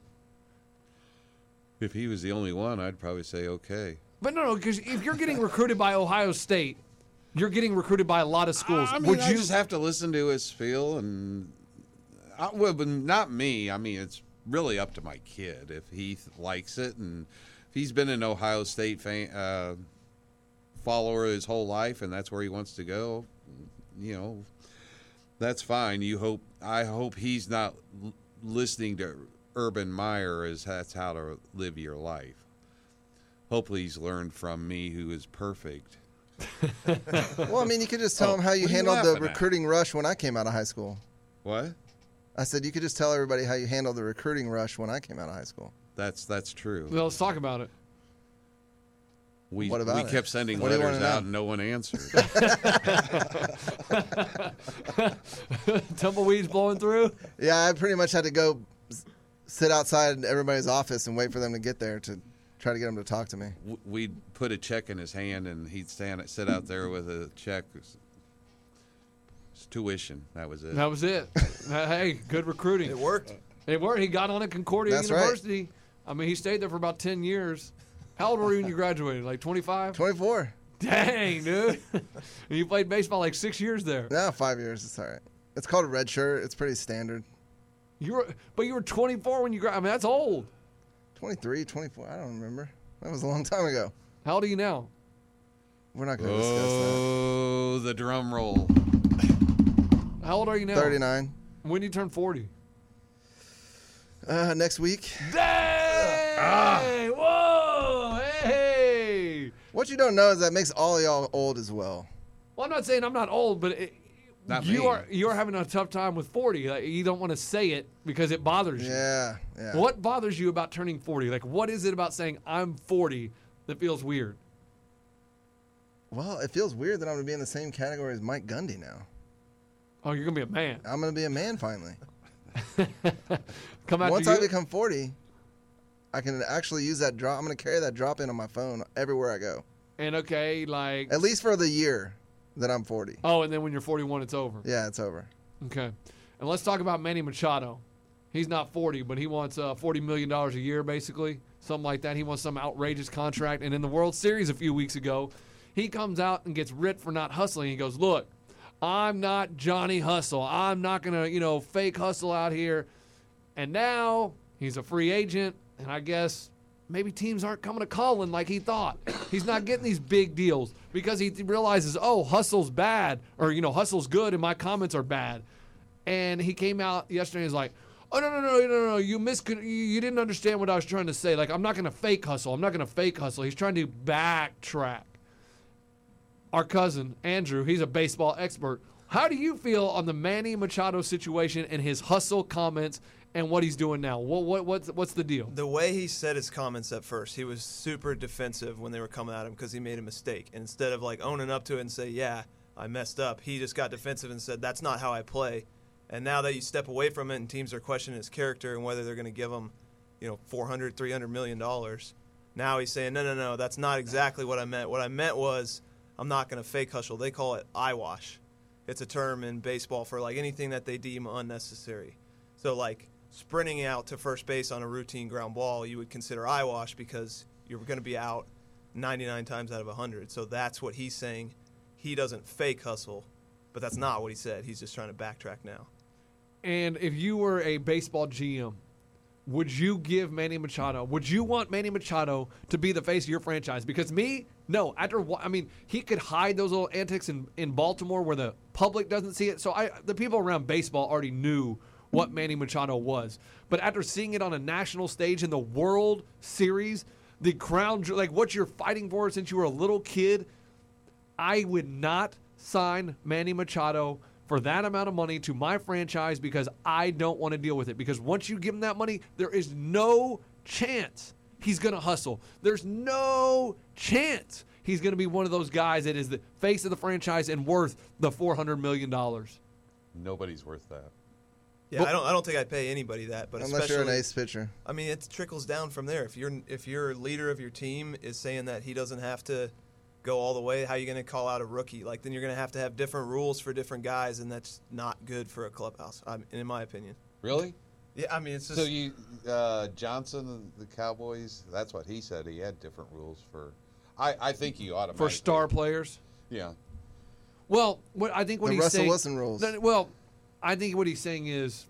If he was the only one, I'd probably say okay. But no, no, because if you're getting recruited by Ohio State, you're getting recruited by a lot of schools. I mean, would I you just have to listen to his feel, and I, well, but not me. I mean, it's really up to my kid if he th- likes it, and if he's been an Ohio State fan, uh, follower his whole life, and that's where he wants to go. You know, that's fine. You hope. I hope he's not l- listening to Urban Meyer as that's how to live your life. Hopefully, he's learned from me, who is perfect. well, I mean, you could just tell Oh, him how you what are you handled the laughing at? recruiting rush when I came out of high school. What? I said you could just tell everybody how you handled the recruiting rush when I came out of high school. That's that's true. Well, let's talk about it. We, What about we it? kept sending What do you letters wanna know? out and no one answered. Tumbleweeds blowing through. Yeah, I pretty much had to go s- sit outside everybody's office and wait for them to get there to try to get them to talk to me. W- We'd put a check in his hand and he'd stand sit out there with a check. It's tuition. That was it. That was it. Hey, good recruiting. It worked. It worked. He got on at Concordia That's right. University. I mean, he stayed there for about ten years. How old were you when you graduated? Like twenty-five? twenty-four. Dang, dude. And you played baseball like six years there. No, five years. It's all right. It's called a red shirt. It's pretty standard. You were, but you were twenty-four when you graduated. I mean, that's old. twenty-three, twenty-four. I don't remember. That was a long time ago. How old are you now? We're not going to discuss Oh, the drum roll. How old are you now? that. thirty-nine. When do you turn forty? Uh, next week. Dang! Whoa! Hey! What you don't know is that makes all y'all old as well. Well, I'm not saying I'm not old, but it, Not you me. are you are having a tough time with forty. Like, you don't want to say it because it bothers you. Yeah, yeah. What bothers you about turning forty? Like, what is it about saying I'm forty that feels weird? Well, it feels weird that I'm going to be in the same category as Mike Gundy now. Oh, you're gonna be a man. I'm going to be a man finally. Come out Once to I you. become forty, I can actually use that drop. I'm going to carry that drop in on my phone everywhere I go. And okay, like At least for the year that I'm forty. oh, and then when you're forty-one, it's over. Yeah, it's over. Okay, and let's talk about Manny Machado. He's not forty, but he wants uh, forty million dollars a year, basically, something like that. He wants some outrageous contract. And in the World Series a few weeks ago, he comes out and gets ripped for not hustling. He goes, "Look, I'm not Johnny Hustle. I'm not gonna, you know, fake hustle out here." And now he's a free agent, and I guess maybe teams aren't coming to Colin like he thought. He's not getting these big deals because he realizes, oh, hustle's bad, or, you know, hustle's good and my comments are bad. And he came out yesterday and was like, oh, no, no, no, no, no, no, you, mis- you didn't understand what I was trying to say. Like, I'm not going to fake hustle. I'm not going to fake hustle. He's trying to backtrack. Our cousin, Andrew, he's a baseball expert. How do you feel on the Manny Machado situation and his hustle comments and what he's doing now? What what what's what's the deal? The way he said his comments at first, he was super defensive when they were coming at him because he made a mistake. And instead of like owning up to it and say, yeah, I messed up, he just got defensive and said, that's not how I play. And now that you step away from it and teams are questioning his character and whether they're going to give him, you know, four hundred, three hundred million dollars, now he's saying, no, no, no, that's not exactly what I meant. What I meant was I'm not going to fake hustle. They call it eyewash. It's a term in baseball for like anything that they deem unnecessary. So like sprinting out to first base on a routine ground ball, you would consider eyewash because you're going to be out ninety-nine times out of one hundred. So that's what he's saying. He doesn't fake hustle, but that's not what he said. He's just trying to backtrack now. And if you were a baseball G M, would you give Manny Machado, would you want Manny Machado to be the face of your franchise? Because me, no. After I mean, he could hide those little antics in, in Baltimore where the public doesn't see it. So I, the people around baseball already knew what Manny Machado was. But after seeing it on a national stage in the World Series, the crown, like what you're fighting for since you were a little kid, I would not sign Manny Machado for that amount of money to my franchise because I don't want to deal with it. Because once you give him that money, there is no chance he's going to hustle. There's no chance he's going to be one of those guys that is the face of the franchise and worth the four hundred million dollars. Nobody's worth that. Yeah, Well- I don't. I don't think I'd pay anybody that. But Unless you're an especially- ace pitcher. I mean, it trickles down from there. If you're if your leader of your team is saying that he doesn't have to go all the way, how are you going to call out a rookie? Like, then you're going to have to have different rules for different guys, and that's not good for a clubhouse, I mean, in my opinion. Really? Yeah, I mean, it's just So you, uh, Johnson, the Cowboys, that's what he said. He had different rules for. I, I think you automatically. For star players? Yeah. Well, what I think what The he's Russell saying, Wilson rules. No, well, I think what he's saying is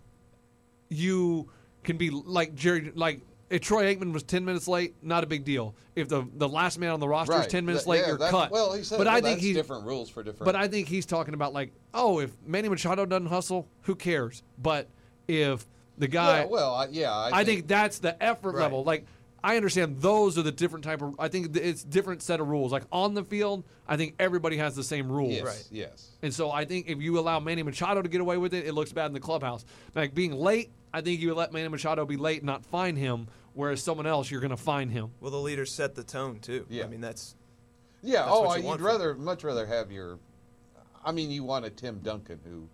you can be like Jerry, like if Troy Aikman was ten minutes late, not a big deal. If the the last man on the roster is Right. ten minutes That- late, yeah, you're that's- cut. Well, he said, but well, I think that's he's different rules for different. But I think he's talking about like, oh, if Manny Machado doesn't hustle, who cares? But if the guy, Yeah, well, I, yeah, I, I think that's the effort Right. level. Like, I understand those are the different type of. I think it's different set of rules. Like on the field, I think everybody has the same rules. yes, Right. yes. And so I think if you allow Manny Machado to get away with it, it looks bad in the clubhouse. Like being late, I think you would let Manny Machado be late and not fine him, whereas someone else, you're going to fine him. well, the leaders set the tone too. Yeah. I mean, that's Yeah. That's oh, what you you'd want from- rather, much rather have your. I mean, you want a Tim Duncan who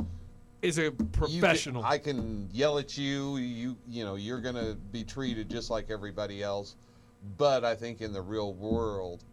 Is a you can- professional. I can yell at you. You, you know, you're going to be treated just like everybody else. But I think in the real world,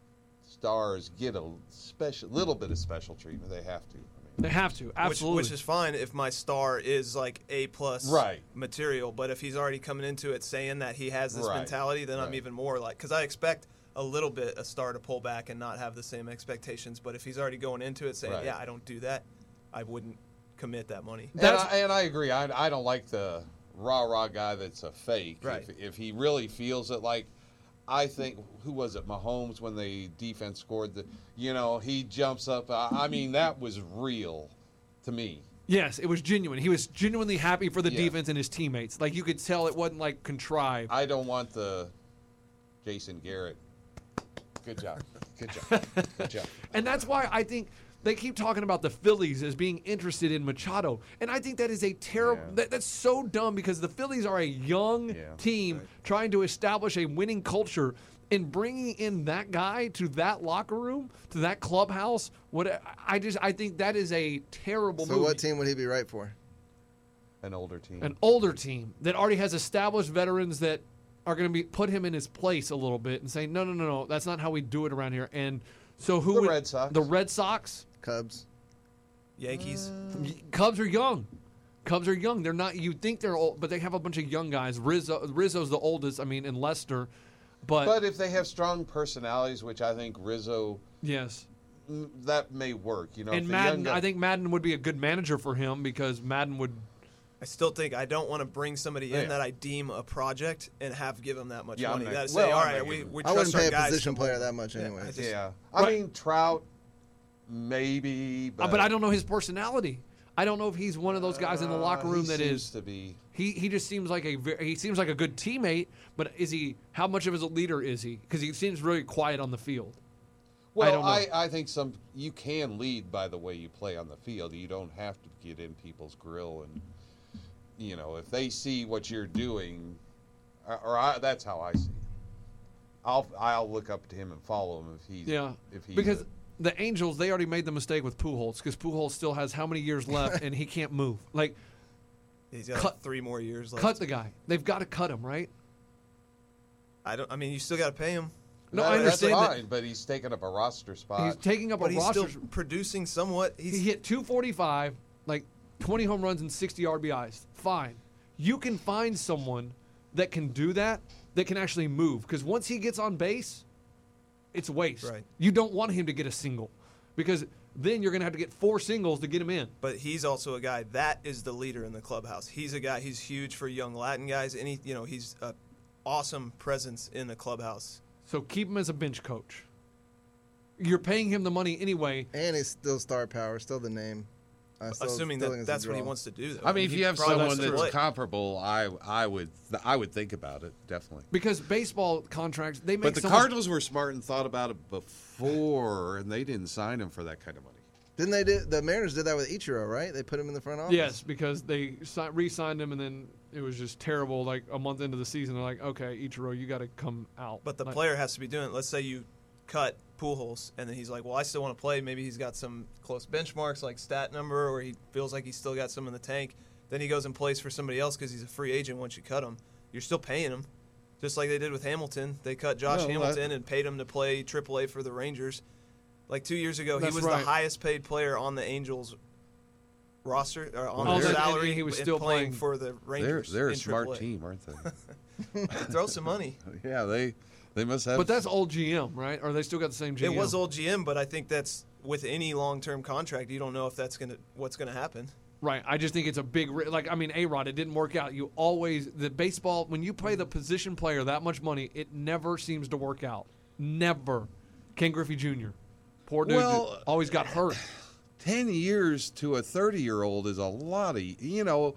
stars get a special, little bit of special treatment. They have to. I mean, they have to absolutely. which, which is fine if my star is like A plus Right. material. But if he's already coming into it saying that he has this Right. mentality, then I'm Right. even more like because I expect a little bit a star to pull back and not have the same expectations. But if he's already going into it saying, Right. yeah, I don't do that, I wouldn't commit that money. And That's- I, and I agree. I, I don't like the rah rah guy that's a fake. Right. If, if he really feels it, like I think who was it, Mahomes, when the defense scored the, you know, he jumps up. I, I mean, that was real to me. yes, it was genuine. He was genuinely happy for the Yeah. defense and his teammates. Like you could tell it wasn't like contrived. I don't want the Jason Garrett. Good job. Good job. Good job. And that's why I think they keep talking about the Phillies as being interested in Machado. And I think that is a terrible, Yeah. that, that's so dumb because the Phillies are a young Yeah. team trying to establish a winning culture. And bringing in that guy to that locker room, to that clubhouse, what I just I think that is a terrible So move. what team would he be right for? An older team. An older team that already has established veterans that are going to be put him in his place a little bit and say, no, no, no, no, that's not how we do it around here. And so who The would Red Sox. the Red Sox? Cubs. Yankees. Cubs are young. Cubs are young. They're not. You think they're old, but they have a bunch of young guys. Rizzo, Rizzo's the oldest. I mean, in Leicester, but, But if they have strong personalities, which I think Rizzo, yes. mm, that may work. You know, if And the Madden, young guy- I think Madden would be a good manager for him because Madden would. I still think I don't want to bring somebody in Yeah. that I deem a project and have give them that much Yeah, I'm money. not- That say, well, all I'm right, not we, giving- we I trust wouldn't our pay a guys position to- player that much Yeah, anyway. I just- Yeah, I Right. mean Trout, maybe, Uh, but, but I don't know his personality. I don't know if he's one of those guys in the locker uh, room he that seems is. to be. He he just seems like a ve- he seems like a good teammate, but is he? How much of a leader is he? Because he seems really quiet on the field. Well, I don't know. I, I think some you can lead by the way you play on the field. You don't have to get in people's grill, and you know if they see what you're doing, or, or I, that's how I see. it. I'll I'll look up to him and follow him if he's Yeah, if he's because a- the Angels, they already made the mistake with Pujols because Pujols still has how many years left and he can't move. Like, He's got Cut- like three more years left. cut the guy. They've got to cut him, right? I don't. I mean, you still got to pay him. No, That- I understand that's that. fine, but he's taking up a roster spot. He's taking up But a he's roster. still producing somewhat. He's He hit two forty-five, like twenty home runs and sixty R B Is. Fine. You can find someone that can do that, that can actually move. Because once he gets on base, it's a waste. Right. You don't want him to get a single because then you're going to have to get four singles to get him in. But he's also a guy that is the leader in the clubhouse. He's a guy. He's huge for young Latin guys. Any, you know, he's a awesome presence in the clubhouse. So keep him as a bench coach. You're paying him the money anyway. And he's still star power, still the name. I still- Assuming still that think it's a that's what he draw. wants to do. Though. I mean, if He you have probably someone wants to that's play. comparable, I I would I would think about it definitely. Because baseball contracts, they make But the so much- Cardinals were smart and thought about it before, and they didn't sign him for that kind of money. Didn't they do? The Mariners did that with Ichiro, right? They put him in the front office. Yes, because they si- re-signed him, and then it was just terrible. Like a month into the season, they're like, "Okay, Ichiro, you got to come out." But the Like, player has to be doing it. Let's say you cut Pujols, and then he's like, "Well, I still want to play." Maybe he's got some close benchmarks like stat number, or he feels like he's still got some in the tank. Then he goes and plays for somebody else because he's a free agent. Once you cut him, you're still paying him, just like they did with Hamilton. They cut Josh No, Hamilton that- and paid him to play triple A for the Rangers. Like two years ago, That's he was right. the highest paid player on the Angels roster or on Oh, their and- salary. and he was and still playing, playing- for the They're Rangers. they're a in smart triple A. team, aren't they? Throw some money. Yeah, they they must have. But that's old G M, right? Or they still got the same G M? It was old G M, but I think that's with any long-term contract, you don't know if that's gonna what's gonna happen. Right. I just think it's a big ri- like. I mean, A-Rod, it didn't work out. You always the baseball when you pay the position player that much money, it never seems to work out. Never. Ken Griffey Junior Poor dude, Well, always got hurt. ten years to a thirty-year-old is a lot of, you know,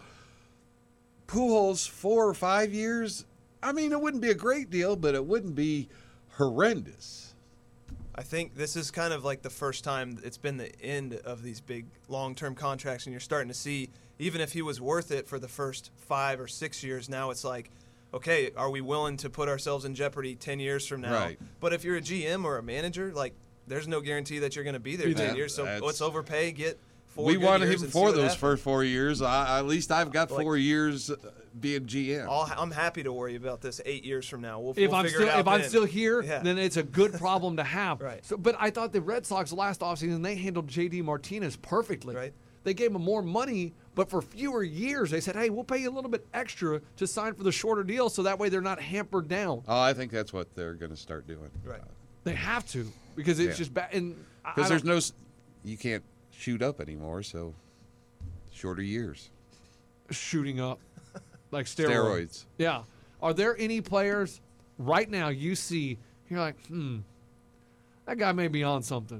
Pujols four or five years. I mean, it wouldn't be a great deal, but it wouldn't be horrendous. I think this is kind of like the first time it's been the end of these big long-term contracts, and you're starting to see, even if he was worth it for the first five or six years, now it's like, okay, are we willing to put ourselves in jeopardy ten years from now? Right. But if you're a G M or a manager, like, there's no guarantee that you're going to be there ten That- years, so that's- let's overpay, get four we good wanted years him and see for what those happens. first four years. I, at least I've got Like- four years uh, being G M. I'll, I'm happy to worry about this eight years from now. We'll, If we'll I'm figure still it out if I'm then. still here, Yeah. then it's a good problem to have. Right. So, but I thought the Red Sox last offseason they handled J D Martinez perfectly. Right. They gave him more money, but for fewer years. They said, "Hey, we'll pay you a little bit extra to sign for the shorter deal, so that way they're not hampered down." Oh, I think that's what they're going to start doing. Right. They have to because it's Yeah. just bad. And I- I Because there's don't- no, s- you can't shoot up anymore, so shorter years. shooting up like steroids. Steroids. Yeah. Are there any players right now you see you're like, hmm, that guy may be on something?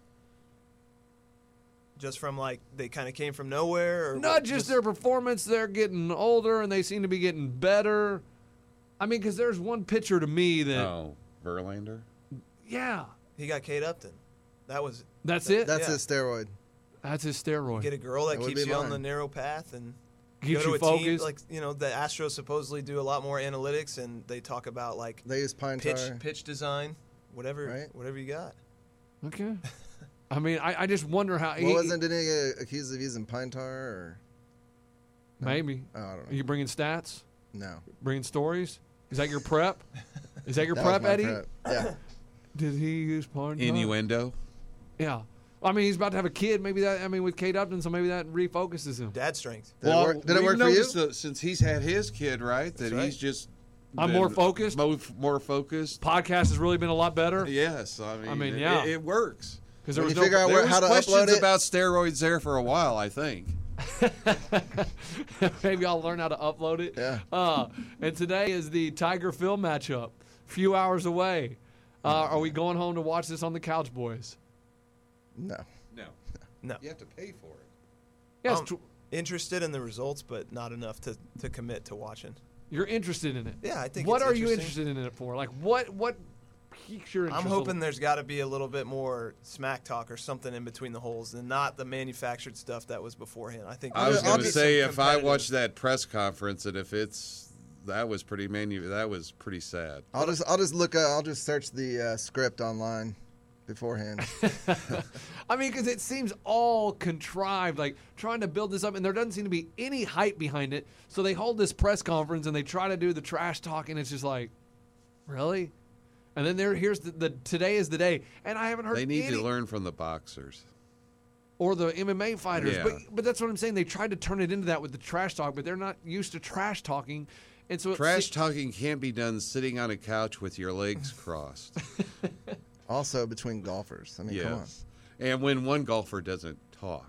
Just from like they kind of came from nowhere, or Not what- just their performance, they're getting older and they seem to be getting better. I mean, because there's one pitcher to me that, Oh, Verlander? yeah, He got Kate Upton. That was that's it. That's Yeah. his steroid. That's his steroid. get a girl that That would keeps be you on mine. the narrow path and Keeps go you to a team. focused. Like you know, the Astros supposedly do a lot more analytics, and they talk about like They use pine pitch tar. pitch design, whatever Right. whatever you got. Okay. I mean, I, I just wonder how. What he, wasn't? Didn't he get accused of using pine tar? Or maybe. oh, I don't Are know. you bringing stats? No. Bringing stories? Is that your prep? Is that your That was prep, my Eddie? prep. Yeah. Did he use porn? Innuendo? Yeah. I mean, he's about to have a kid. Maybe that. I mean, with Kate Upton, so maybe that refocuses him. Dad strength. Did it work, did it we've work for you? noticed that since he's had his kid, right, that That's right. he's just I'm been more focused? More, more focused. Podcast has really been a lot better Yes, I mean, I mean, it- yeah. it, it works. because there When was you no. figure out There where, was how to questions upload it. about steroids there for a while, I think. Maybe I'll learn how to upload it. Yeah. Uh, and today is the Tiger Phil matchup. Few hours away. Uh, are we going home to watch this on the couch, boys? No. No, No. you have to pay for it. Yes. Um, tw- Interested in the results, but not enough to, to commit to watching. you're interested in it. Yeah, I think. What it's are you interesting. interested in it for? Like, what? What piques your interest. I'm a hoping little. there's got to be a little bit more smack talk or something in between the holes and not the manufactured stuff that was beforehand. I think I was I'll going be to some say if I competitive- watched that press conference and if it's that was pretty manu that was pretty sad. I'll just I'll just look. Uh, I'll just search the uh, script online beforehand. I mean, because it seems all contrived, like trying to build this up, and there doesn't seem to be any hype behind it. So they hold this press conference and they try to do the trash talk, and it's just like, really? And then there, here's the, the today is the day, and I haven't heard They need any, to learn from the boxers. or the M M A fighters. Yeah. But but that's what I'm saying. They tried to turn it into that with the trash talk, but they're not used to trash talking, and so it Trash se- talking can't be done sitting on a couch with your legs crossed. Also between golfers. I mean, come on. Yes. And when one golfer doesn't talk.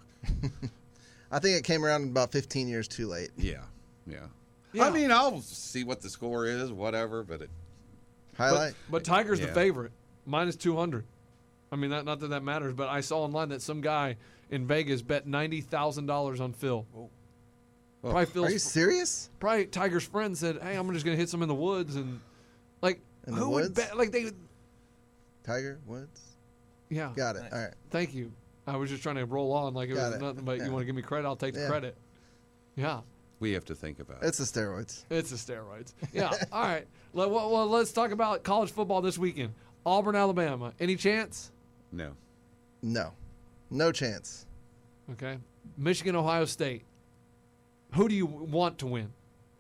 I think it came around about fifteen years too late. Yeah. Yeah. Yeah. I mean, I'll see what the score is, whatever, but it Highlight. But, but Tiger's the Yeah. favorite, minus two hundred. I mean, that, not that that matters, but I saw online that some guy in Vegas bet ninety thousand dollars on Phil. Well, Probably Are Phil's, you serious? probably Tiger's friend said, "Hey, I'm just gonna hit some in the woods," and like, In the who woods? would bet? Like they, Tiger Woods. yeah. Got it. Nice. All right. Thank you. I was just trying to roll on like it Got was it. nothing, but Yeah. you want to give me credit, I'll take the Yeah. credit. Yeah, we have to think about it. It's the steroids. it's the steroids. Yeah. All right. Well, well, well, let's talk about college football this weekend. Auburn, Alabama. Any chance? No. No, no chance. Okay. Michigan, Ohio State. Who do you want to win?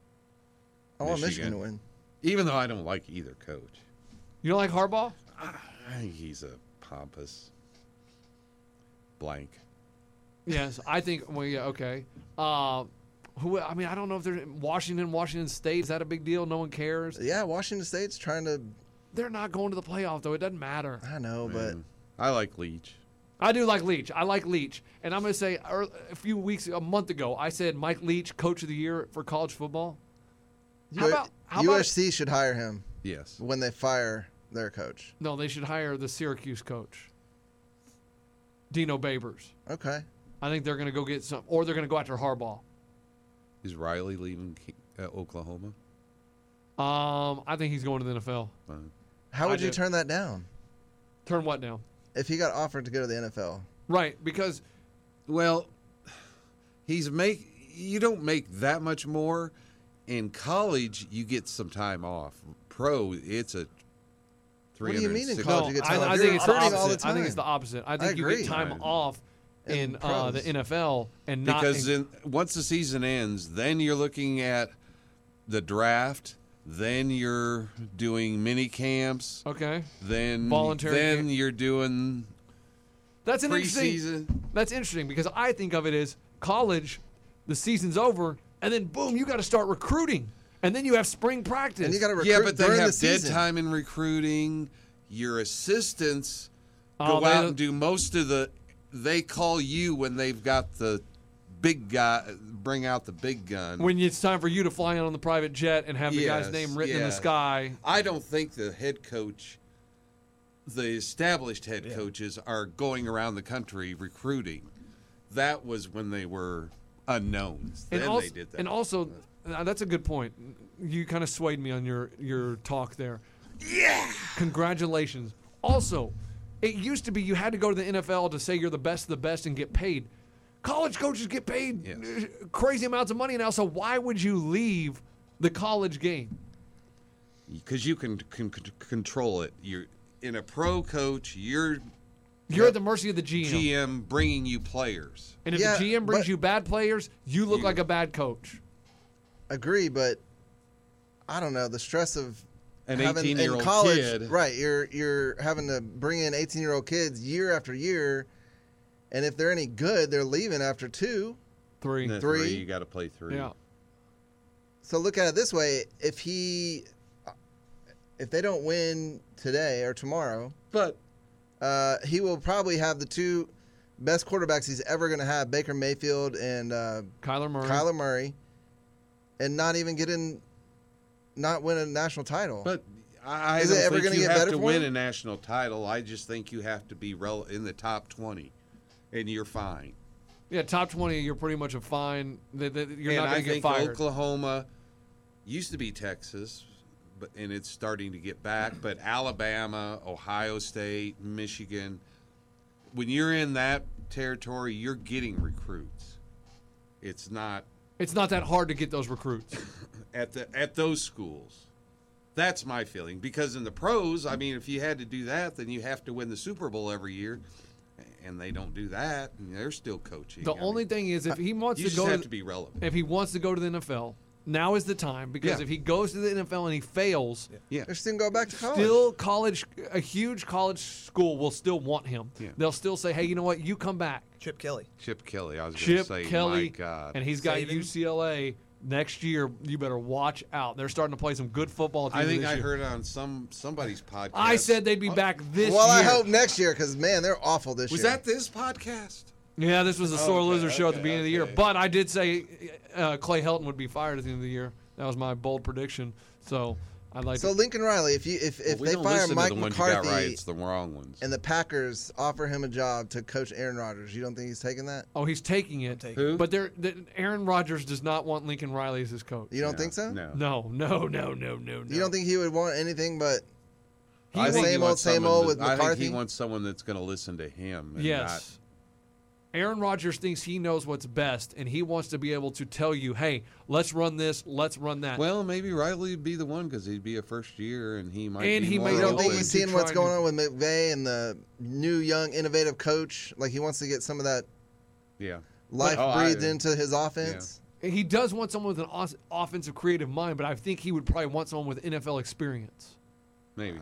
I want Michigan. Michigan to win. Even though I don't like either coach. You don't like Harbaugh? I think he's a pompous blank. Yes, I think. Well, yeah, okay. Uh, who? I mean, I don't know if there's Washington, Washington State. Is that a big deal? No one cares. Yeah, Washington State's trying to. They're not going to the playoff though. It doesn't matter. I know, but Man, I like Leach. I do like Leach. I like Leach, and I'm going to say ear- a few weeks, a month ago, I said Mike Leach, Coach of the Year for college football. How U- about how about? U S C should hire him Yes. when they fire their coach. No, they should hire the Syracuse coach, Dino Babers. Okay. I think they're going to go get some, or they're going to go after Harbaugh. Is Riley leaving uh, Oklahoma? Um, I think he's going to the N F L. Fine. How I would you do. turn that down Turn what down? if he got offered to go to the N F L? Right, because Well, he's make you don't make that much more. In college, you get some time off. Pro, it's a What do you mean in three hundred sixty college no, you get I, time off? I You're think it's the recruiting all the opposite. I think it's time. the opposite. I think you agree. get time Right. off In in uh, the pros. N F L and not because in, in, once the season ends, then you're looking at the draft. Then you're doing mini camps. okay. Then Voluntary Then camp. you're doing That's an interesting. preseason. That's interesting because I think of it as college, the season's over, and then boom, you got to start recruiting, and then you have spring practice. And you got to recruit Yeah, but they during have the dead season. time in recruiting. Your assistants Oh, go they out don't- and do most of the. They call you when they've got the big guy. Bring out the big gun. when it's time for you to fly in on the private jet and have the guy's Yes, name written in the yeah. sky. I don't think the head coach, the established head Yeah. coaches, are going around the country recruiting. That was when they were unknowns. And Then also, they did that. and also, uh, that's a good point. You kind of swayed me on your your talk there. Yeah. Congratulations. Also, it used to be you had to go to the N F L to say you're the best of the best and get paid. College coaches get paid Yes. uh, crazy amounts of money now. So why would you leave the college game? Because you can, can, can control it. You're in a pro coach. You're You're at the mercy of the G M. G M bringing you players. And if Yeah, the G M brings but- you bad players, you look You- like a bad coach. Agree, but I don't know the stress of An having in eighteen-year-old college. kid. Right, you're you're having to bring in eighteen-year-old kids year after year, and if they're any good, they're leaving after two. Three. The Three. You got to play three. Yeah. So look at it this way: if he, if they don't win today or tomorrow, But uh, he will probably have the two best quarterbacks he's ever going to have: Baker Mayfield and uh, Kyler Murray. Kyler Murray, and not even get in, not win a national title. but I, I Is it don't ever think gonna you get have better to for win him? a national title. I just think you have to be rel- in the top twenty, and you're fine. Yeah, top twenty, you're pretty much a fine. That, that you're and not I going to get think fired. Oklahoma used to be Texas, but and it's starting to get back. But Alabama, Ohio State, Michigan, when you're in that territory, you're getting recruits. It's not It's not that hard to get those recruits. at the at those schools. That's my feeling. Because in the pros, I mean, if you had to do that, then you have to win the Super Bowl every year, and they don't do that. And they're still coaching. The I only mean, thing is, if he wants you to just go have to, to be relevant. if he wants to go to the N F L, now is the time. Because Yeah. if he goes to the N F L and he fails, Yeah. They're still go back to college. still college, a huge college school will still want him. Yeah. They'll still say, hey, you know what? You come back. Chip Kelly. Chip Kelly, I was going to Chip say, Kelly, my God. and he's got Saban. U C L A next year. You better watch out. They're starting to play some good football. I think this I year. heard on some somebody's podcast. I said they'd be back this well, I year. hope next year because man, they're awful this Was year. that this podcast? Yeah, this was a sore Okay, loser show at the okay, beginning of the year. okay. But I did say uh, Clay Helton would be fired at the end of the year. That was my bold prediction. So I'd like So to. Lincoln Riley, if you if, Well, if we they don't fire listen Mike to the ones McCarthy you got right, it's the wrong ones. and the Packers offer him a job to coach Aaron Rodgers, you don't think he's taking that? Oh, he's taking it. taking Who? But they're, the, Aaron Rodgers does not want Lincoln Riley as his coach. You don't No, think so? No. No, no, no, no, no, no. You don't think he would want anything but He I think he same old, wants same someone old that- with I think McCarthy? he wants someone that's going to listen to him. And Yes. Aaron Rodgers thinks he knows what's best, and he wants to be able to tell you, hey, let's run this, let's run that. Not, well, maybe Riley would be the one because he'd be a first year and he might. And be he more may you know don't think open he's to seeing what's trying going to- on with McVay and the new, young, innovative coach? Like he wants to get some of that Yeah. life Oh, I- breathed into his offense. he does want someone with an os- offensive creative mind, but I think he would probably want someone with N F L experience. Maybe.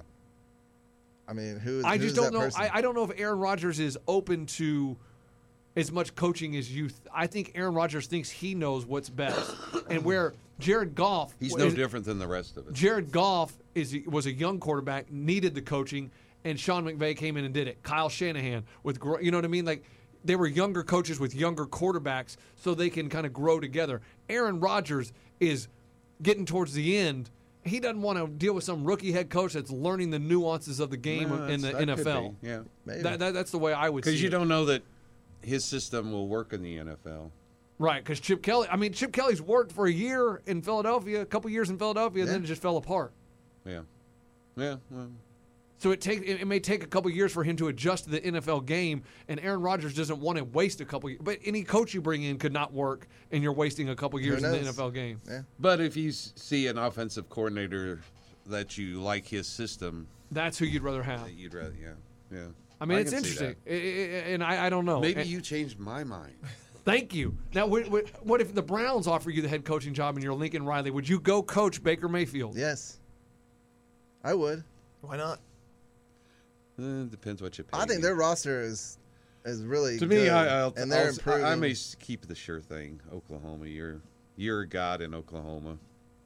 I mean, who is I who's just don't that know. person? I, I don't know if Aaron Rodgers is open to as much coaching as you. Th- I think Aaron Rodgers thinks he knows what's best, and where Jared Goff, He's no is- different than the rest of it. Jared Goff is was a young quarterback, needed the coaching, and Sean McVay came in and did it. Kyle Shanahan with, gr- you know what I mean? Like they were younger coaches with younger quarterbacks, so they can kind of grow together. Aaron Rodgers is getting towards the end. He doesn't want to deal with some rookie head coach that's learning the nuances of the game No, in the that's- that N F L. could be, Yeah. Maybe. That, that, that's the way I would see Because you it. don't know that his system will work in the N F L. Right, because Chip Kelly, I mean, Chip Kelly's worked for a year in Philadelphia, a couple years in Philadelphia, and Yeah. then it just fell apart. Yeah. Yeah. Well, So it take it, it may take a couple years for him to adjust to the N F L game, and Aaron Rodgers doesn't want to waste a couple. But any coach you bring in could not work, and you're wasting a couple years in the knows? N F L game. Yeah. but if you s- see an offensive coordinator that you like his system, That's who you'd rather have. that you'd rather, yeah, yeah. I mean, it's can see interesting, that. I- I- and I, I don't know. Maybe And- you changed my mind. Thank you. Now, what, what, what if the Browns offer you the head coaching job and you're Lincoln Riley? Would you go coach Baker Mayfield? Yes. I would. Why not? Eh, depends what you pay. I think me. their roster is is really To good, me, I, I'll, and they're I'll, improving. I, I may s- keep the sure thing. Oklahoma, you're you're a god in Oklahoma.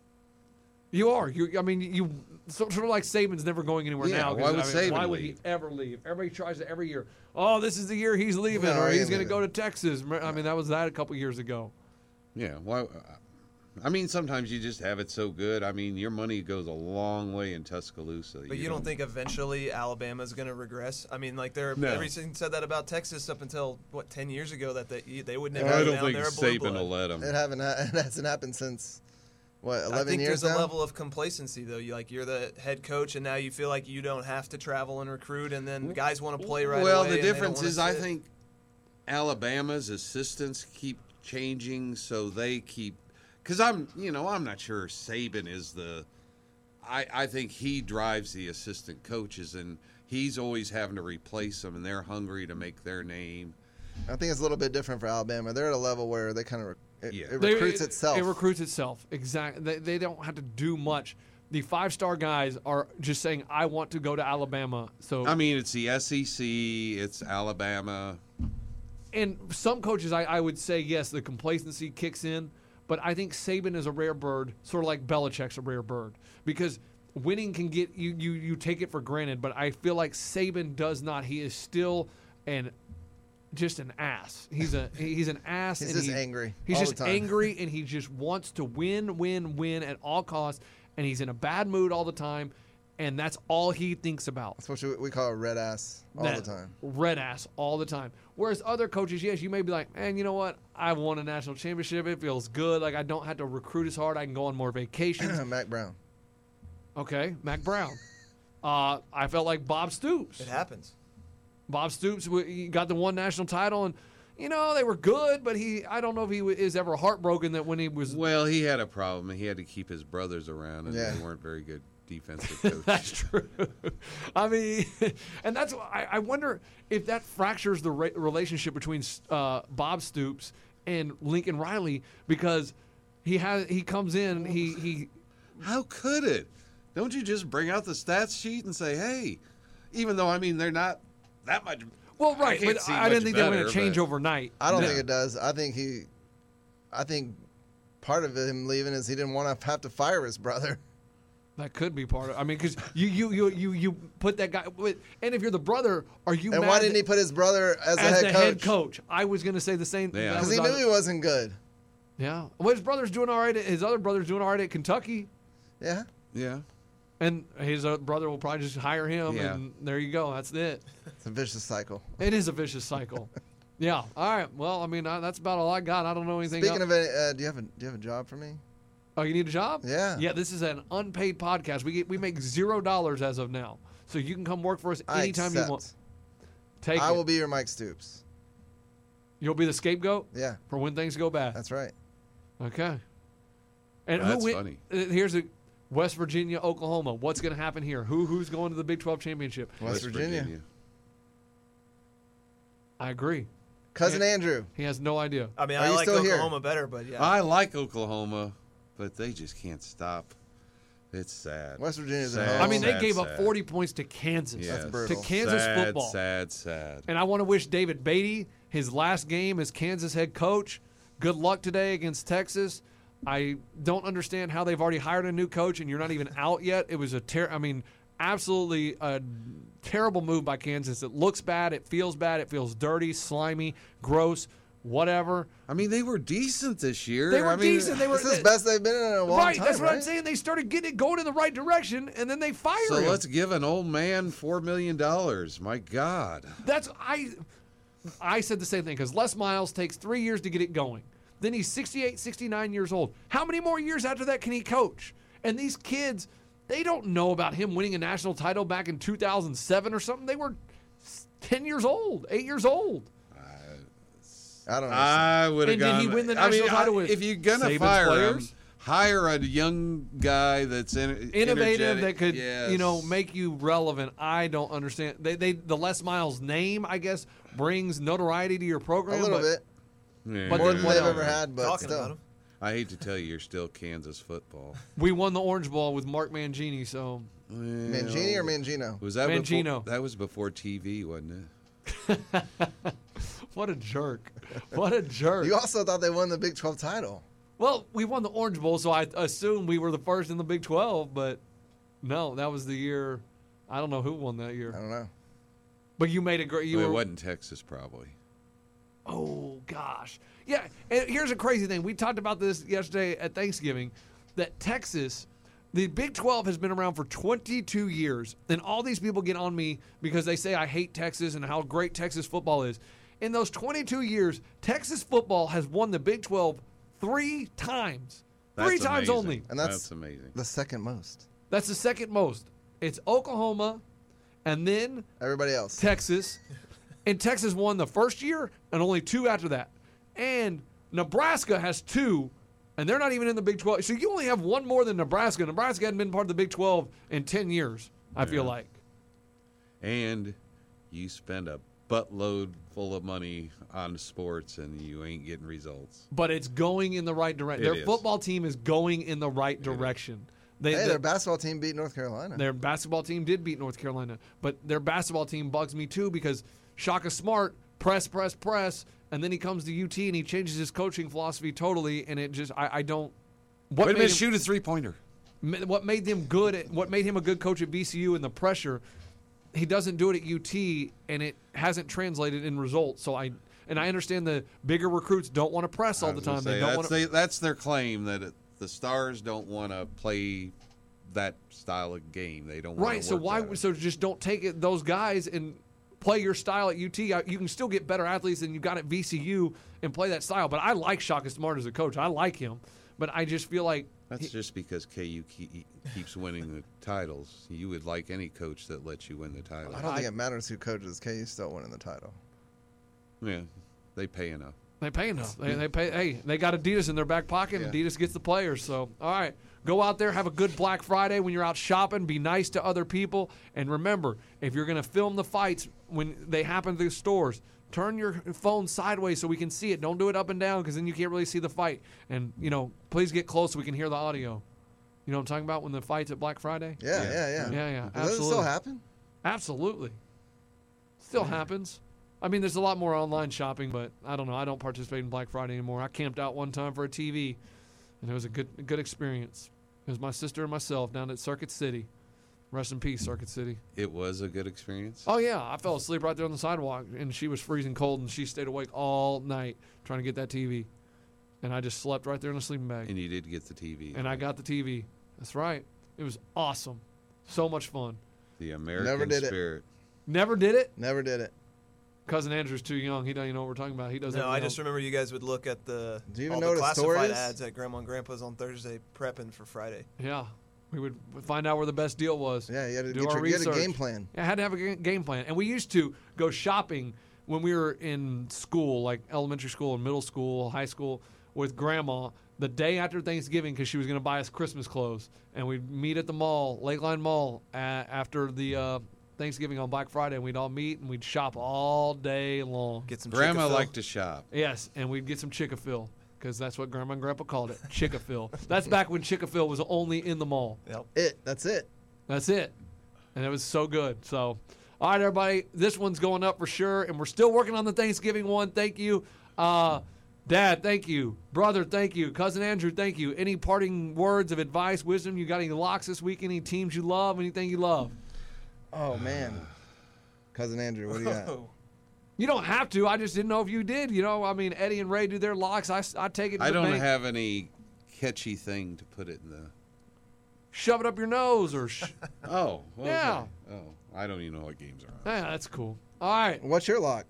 You are. You. I mean, you sort of like Saban's never going anywhere Yeah, now. 'cause, why would I mean, Saban Why would he leave? ever leave? Everybody tries it every year. Oh, this is the year he's leaving, No, or he he's ain't going to leaving. go to Texas. I mean, that was that a couple years ago. Yeah. Why? I mean, sometimes you just have it so good. I mean, your money goes a long way in Tuscaloosa. But you, don't think eventually Alabama's going to regress? I mean, like they're No. everything said that about Texas up until what ten years ago that they they would never. I go don't down. think They're a blue Saban blood. will let them. It haven't ha- it hasn't happened since what I eleven think years there's now. a level of complacency though. You like you're the head coach, and now you feel like you don't have to travel and recruit, and then guys want to play right well, away. the and they don't difference wanna is, I sit. think Alabama's assistants keep changing, so they keep. Because I'm, you know, I'm not sure Saban is the. I I think he drives the assistant coaches, and he's always having to replace them, and they're hungry to make their name. I think it's a little bit different for Alabama. They're at a level where they kind of it, Yeah. it They- recruits itself. It recruits itself. Exactly. They, they don't have to do much. The five star guys are just saying, "I want to go to Alabama." So I mean, it's the S E C, it's Alabama. and some coaches, I, I would say, yes, the complacency kicks in. But I think Saban is a rare bird, sort of like Belichick's a rare bird, because winning can get you, you you take it for granted. But I feel like Saban does not. He is still an just an ass. He's a he's an ass. He's and just he- angry He's all just the time. angry, and he just wants to win, win, win at all costs. And he's in a bad mood all the time, and that's all he thinks about. That's what you, we call a red ass all That the time. Red ass all the time. Whereas other coaches, yes, you may be like, man, you know what? I won a national championship. It feels good. Like I don't have to recruit as hard. I can go on more vacations. Mac Brown. Okay, Mac Brown. Uh, I felt like Bob Stoops. It happens. Bob Stoops w- he got the one national title, and you know they were good, but he I don't know if he w- is ever heartbroken that when he was. Well, he had a problem. He had to keep his brothers around, and Yeah. they weren't very good defensive coaches. That's true. I mean, and that's why I, I wonder if that fractures the re- relationship between uh, Bob Stoops and Lincoln Riley because he has he comes in he he How could it? Don't you just bring out the stats sheet and say, hey, even though, I mean, they're not that much. well I right, can't but see I didn't much think they were going better, to change but- overnight. I don't No. think it does. I think he, I think part of him leaving is he didn't want to have to fire his brother. That could be part of. I mean, because you you you you you put that guy. with- And if you're the brother, are you And mad why didn't he that- put his brother as, the, as head, the coach? head coach? I was going to say the same. Yeah. that Because was he knew either- he wasn't good. Yeah. Well, his brother's doing all right. At, his other brother's doing all right at Kentucky. Yeah. Yeah. And his uh, brother will probably just hire him, Yeah. and there you go. That's it. It's a vicious cycle. It is a vicious cycle. Yeah. All right. Well, I mean, I, that's about all I got. I don't know anything Speaking else. of it, uh, do you have a do you have a job for me? Oh, you need a job? Yeah. Yeah. This is an unpaid podcast. We get we make zero dollars as of now, so you can come work for us I anytime you accept. want. Take I it. will be your Mike Stoops. You'll be the scapegoat Yeah, for when things go bad. that's right. Okay. And That's who win- funny. uh, Here's a West Virginia, Oklahoma. What's going to happen here? Who who's going to the Big twelve championship? West, Virginia. I agree. Cousin Yeah. Andrew. He has no idea. I mean, Are I you like still here? Oklahoma better, but yeah. I like Oklahoma, but they just can't stop. It's sad. West Virginia's at Sad, home. I mean, they sad, gave up sad. forty points to Kansas. Yes. That's brutal. To Kansas sad, football. Sad, sad. And I want to wish David Beatty, his last game as Kansas head coach, good luck today against Texas. I don't understand how they've already hired a new coach and you're not even out yet. It was a ter- I mean, absolutely a terrible move by Kansas. It looks bad. It feels bad. It feels dirty, slimy, gross, whatever. I mean, they were decent this year. They were I mean, decent. They were This is the best they've been in a long right. time. That's what I'm right? saying. They started getting it going in the right direction, and then they fire So him. let's give an old man four million dollars. My God. That's I. I said the same thing because Les Miles takes three years to get it going. Then he's sixty-eight, sixty-nine years old. How many more years after that can he coach? And these kids, they don't know about him winning a national title back in two thousand seven or something. They were ten years old, eight years old. I don't know. I would have And did gone. he win the I mean, national title I- with if you're gonna Saban's fire players? him, hire a young guy that's in, Innovative energetic. that could, Yes. you know, make you relevant. I don't understand. They, they, the Les Miles name, I guess, brings notoriety to your program. a little but bit Yeah. But more then than what they've else? ever had, but Talking still. about him. I hate to tell you, you're still Kansas football. We won the Orange Bowl with Mark Mangini, so Mangini or Well, Mangino? Was that Mangino. Before, that was before T V, wasn't it? what a jerk. What a jerk. You also thought they won the Big twelve title. Well, we won the Orange Bowl, so I assumed we were the first in the Big twelve, but no, that was the year. I don't know who won that I year. don't know. But you made a great. You Well, it were, wasn't Texas, probably. Oh gosh, yeah. And here's a crazy thing. We talked about this yesterday at Thanksgiving. That Texas, the Big twelve has been around for twenty-two years, and all these people get on me because they say I hate Texas and how great Texas football is. In those twenty-two years, Texas football has won the Big twelve three times. Three That's times amazing. only. And that's- amazing. The second most. That's the second most. It's Oklahoma, and then Everybody else. Texas. And Texas won the first year and only two after that. And Nebraska has two, and they're not even in the Big twelve. So you only have one more than Nebraska. Nebraska hadn't been part of the Big twelve in ten years, I feel Yeah. like. And you spend a buttload full of money on sports, and you ain't getting results. But it's going in the right direction. It Their is. football team is going in the right direction. They, Hey, the- their basketball team beat North Carolina. Their basketball team did beat North Carolina, but their basketball team bugs me too because Shaka Smart press, press, press, and then he comes to U T and he changes his coaching philosophy totally, and it just I, I don't. What Wait a made minute, him, shoot a three pointer. ma- what made them good? At, what made him a good coach at V C U and the pressure? He doesn't do it at U T, and it hasn't translated in results. So I and I understand the bigger recruits don't want to press all I the was gonna time. say, They don't that's, want to. they, that's their claim that it, the Stars don't want to play that style of game. They don't wanna Right. So work why? that way. So just don't take it, those guys and play your style at U T. You can still get better athletes than you got at V C U and play that style. But I like Shaka Smart as a coach. I like him, but I just feel like That's just because K U keep, keeps winning the titles. You would like any coach that lets you win the title. I don't think it matters who coaches. K U still winning the title. Yeah, they pay enough. They pay enough. They, they pay. Hey, they got Adidas in their back pocket. and Yeah. Adidas gets the players. So, all right, go out there, have a good Black Friday when you're out shopping. Be nice to other people, and remember, if you're going to film the fights when they happen to the stores, turn your phone sideways so we can see it. Don't do it up and down because then you can't really see the fight. And you know, please get close so we can hear the audio. You know what I'm talking about when the fight's at Black Friday? Yeah, Yeah. yeah, yeah. Yeah, yeah, Does it absolutely. still happen? Absolutely. Still happens. I mean, there's a lot more online shopping, but I don't know. I don't participate in Black Friday anymore. I camped out one time for a T V, and it was a good a good experience. It was my sister and myself down at Circuit City. Rest in peace, Circuit City. It was a good experience. Oh, yeah. I fell asleep right there on the sidewalk, and she was freezing cold, and she stayed awake all night trying to get that T V. And I just slept right there in a sleeping bag. And you did get the T V. And I got the T V. That's right. It was awesome. So much fun. The American Never did it. spirit. Never did it. Never did it. Cousin Andrew's too young. He doesn't even know what we're talking about. He doesn't. No, I just remember you guys would look at the Do you even all know the what a store classified is? ads at Grandma and Grandpa's on Thursday, prepping for Friday. Yeah. We would find out where the best deal was. Yeah, you had to Do get our your, you had a research. game plan. Yeah, I had to have a ga- game plan. And we used to go shopping when we were in school, like elementary school and middle school, high school, with Grandma the day after Thanksgiving because she was going to buy us Christmas clothes. And we'd meet at the mall, Lakeline Mall, a- after the uh, Thanksgiving on Black Friday. And we'd all meet and we'd shop all day long. Get some Grandma Chick-fil-A. liked to shop. Yes, and we'd get some Chick-fil-A because that's what Grandma and Grandpa called it, Chick-fil-A. That's back when Chick-fil-A was only in the mall. Yep. It. That's it. That's it. And it was so good. So, all right, everybody, this one's going up for sure, and we're still working on the Thanksgiving one. Thank you. Uh, Dad, thank you. Brother, thank you. Cousin Andrew, thank you. Any parting words of advice, wisdom? You got any locks this week? Any teams you love? Anything you love? Oh man, cousin Andrew, what do you got? You don't have to. I just didn't know if you did. You know, I mean, Eddie and Ray do their locks. I, I take it to I the don't bank. have any catchy thing to put it in the. Shove it up your nose or... Sh- Oh, okay. Yeah. Oh, I don't even know what games are on. yeah, that's cool. All right. What's your lock?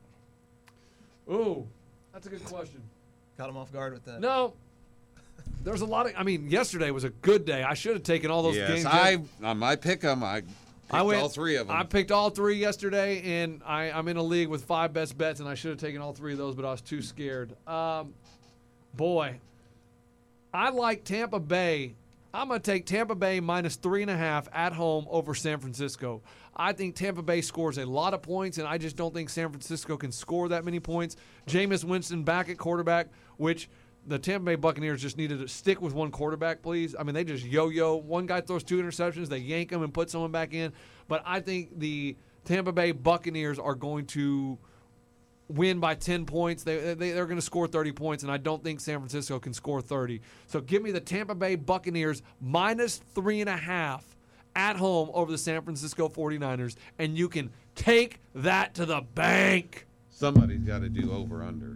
Ooh, that's a good question. Got him off guard with that. No. There's a lot of... I mean, yesterday was a good day. I should have taken all those Yes, games. I on my pick 'em. I picked I went, all three of them. I picked all three yesterday, and I, I'm in a league with five best bets, and I should have taken all three of those, but I was too scared. Um, boy, I like Tampa Bay. I'm going to take Tampa Bay minus three and a half at home over San Francisco. I think Tampa Bay scores a lot of points, and I just don't think San Francisco can score that many points. Jameis Winston back at quarterback, which the Tampa Bay Buccaneers just needed to stick with one quarterback, please. I mean, they just yo-yo. One guy throws two interceptions, they yank him and put someone back in. But I think the Tampa Bay Buccaneers are going to win by ten points. They, they, they're going to score thirty points, and I don't think San Francisco can score thirty. So give me the Tampa Bay Buccaneers minus three and a half at home over the San Francisco forty-niners, and you can take that to the bank. Somebody's got to do over under.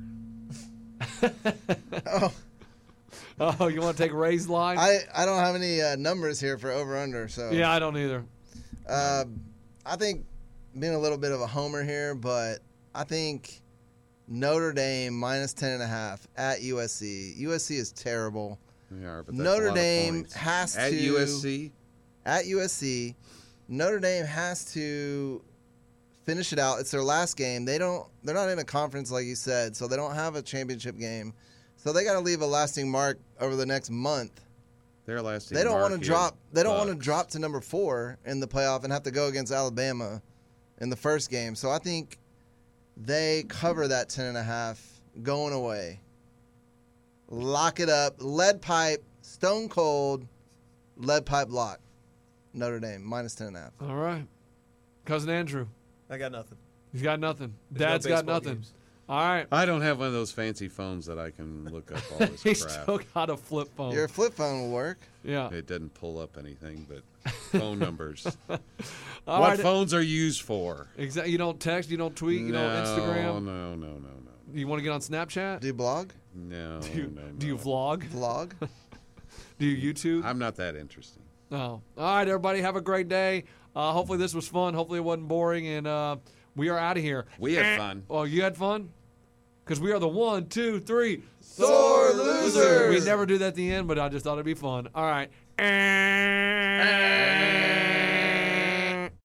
Oh, Oh, you want to take Ray's line? I, I don't have any uh, numbers here for over under. So yeah, I don't either. Uh, I think being a little bit of a homer here, but I think Notre Dame minus ten and a half at U S C. U S C is terrible. Yeah, but that's a Notre lot of Dame points. has at to U S C. At U S C, Notre Dame has to finish it out. It's their last game. They don't. They're not in a conference like you said, so they don't have a championship game. So they got to leave a lasting mark over the next month. Their last. They don't want to drop. They don't want to Bucks. drop to number four in the playoff and have to go against Alabama in the first game. So I think they cover that ten and a half going away. Lock it up. Lead pipe. Stone cold. Lead pipe lock. Notre Dame minus ten and a half. All right. Cousin Andrew, I got nothing. he's got nothing. There's no Dad's got baseball nothing. games. All right. I don't have one of those fancy phones that I can look up all this He's crap. still got a flip phone. Your flip phone will work. yeah. It doesn't pull up anything but phone numbers. All what right. phones are used for? Exactly. You don't text. You don't tweet. You no, don't Instagram. No, no, no, no. You want to get on Snapchat? Do you blog? No, Do you, no, no. do you vlog? Vlog? Do you YouTube? I'm not that interesting. No. All right, everybody. Have a great day. Uh, hopefully this was fun. Hopefully it wasn't boring. And uh, we are out of here. We had Eh. fun. Oh, you had fun? because we are the one, two, three. Sore losers. We never do that at the end, but I just thought it'd be fun. All right.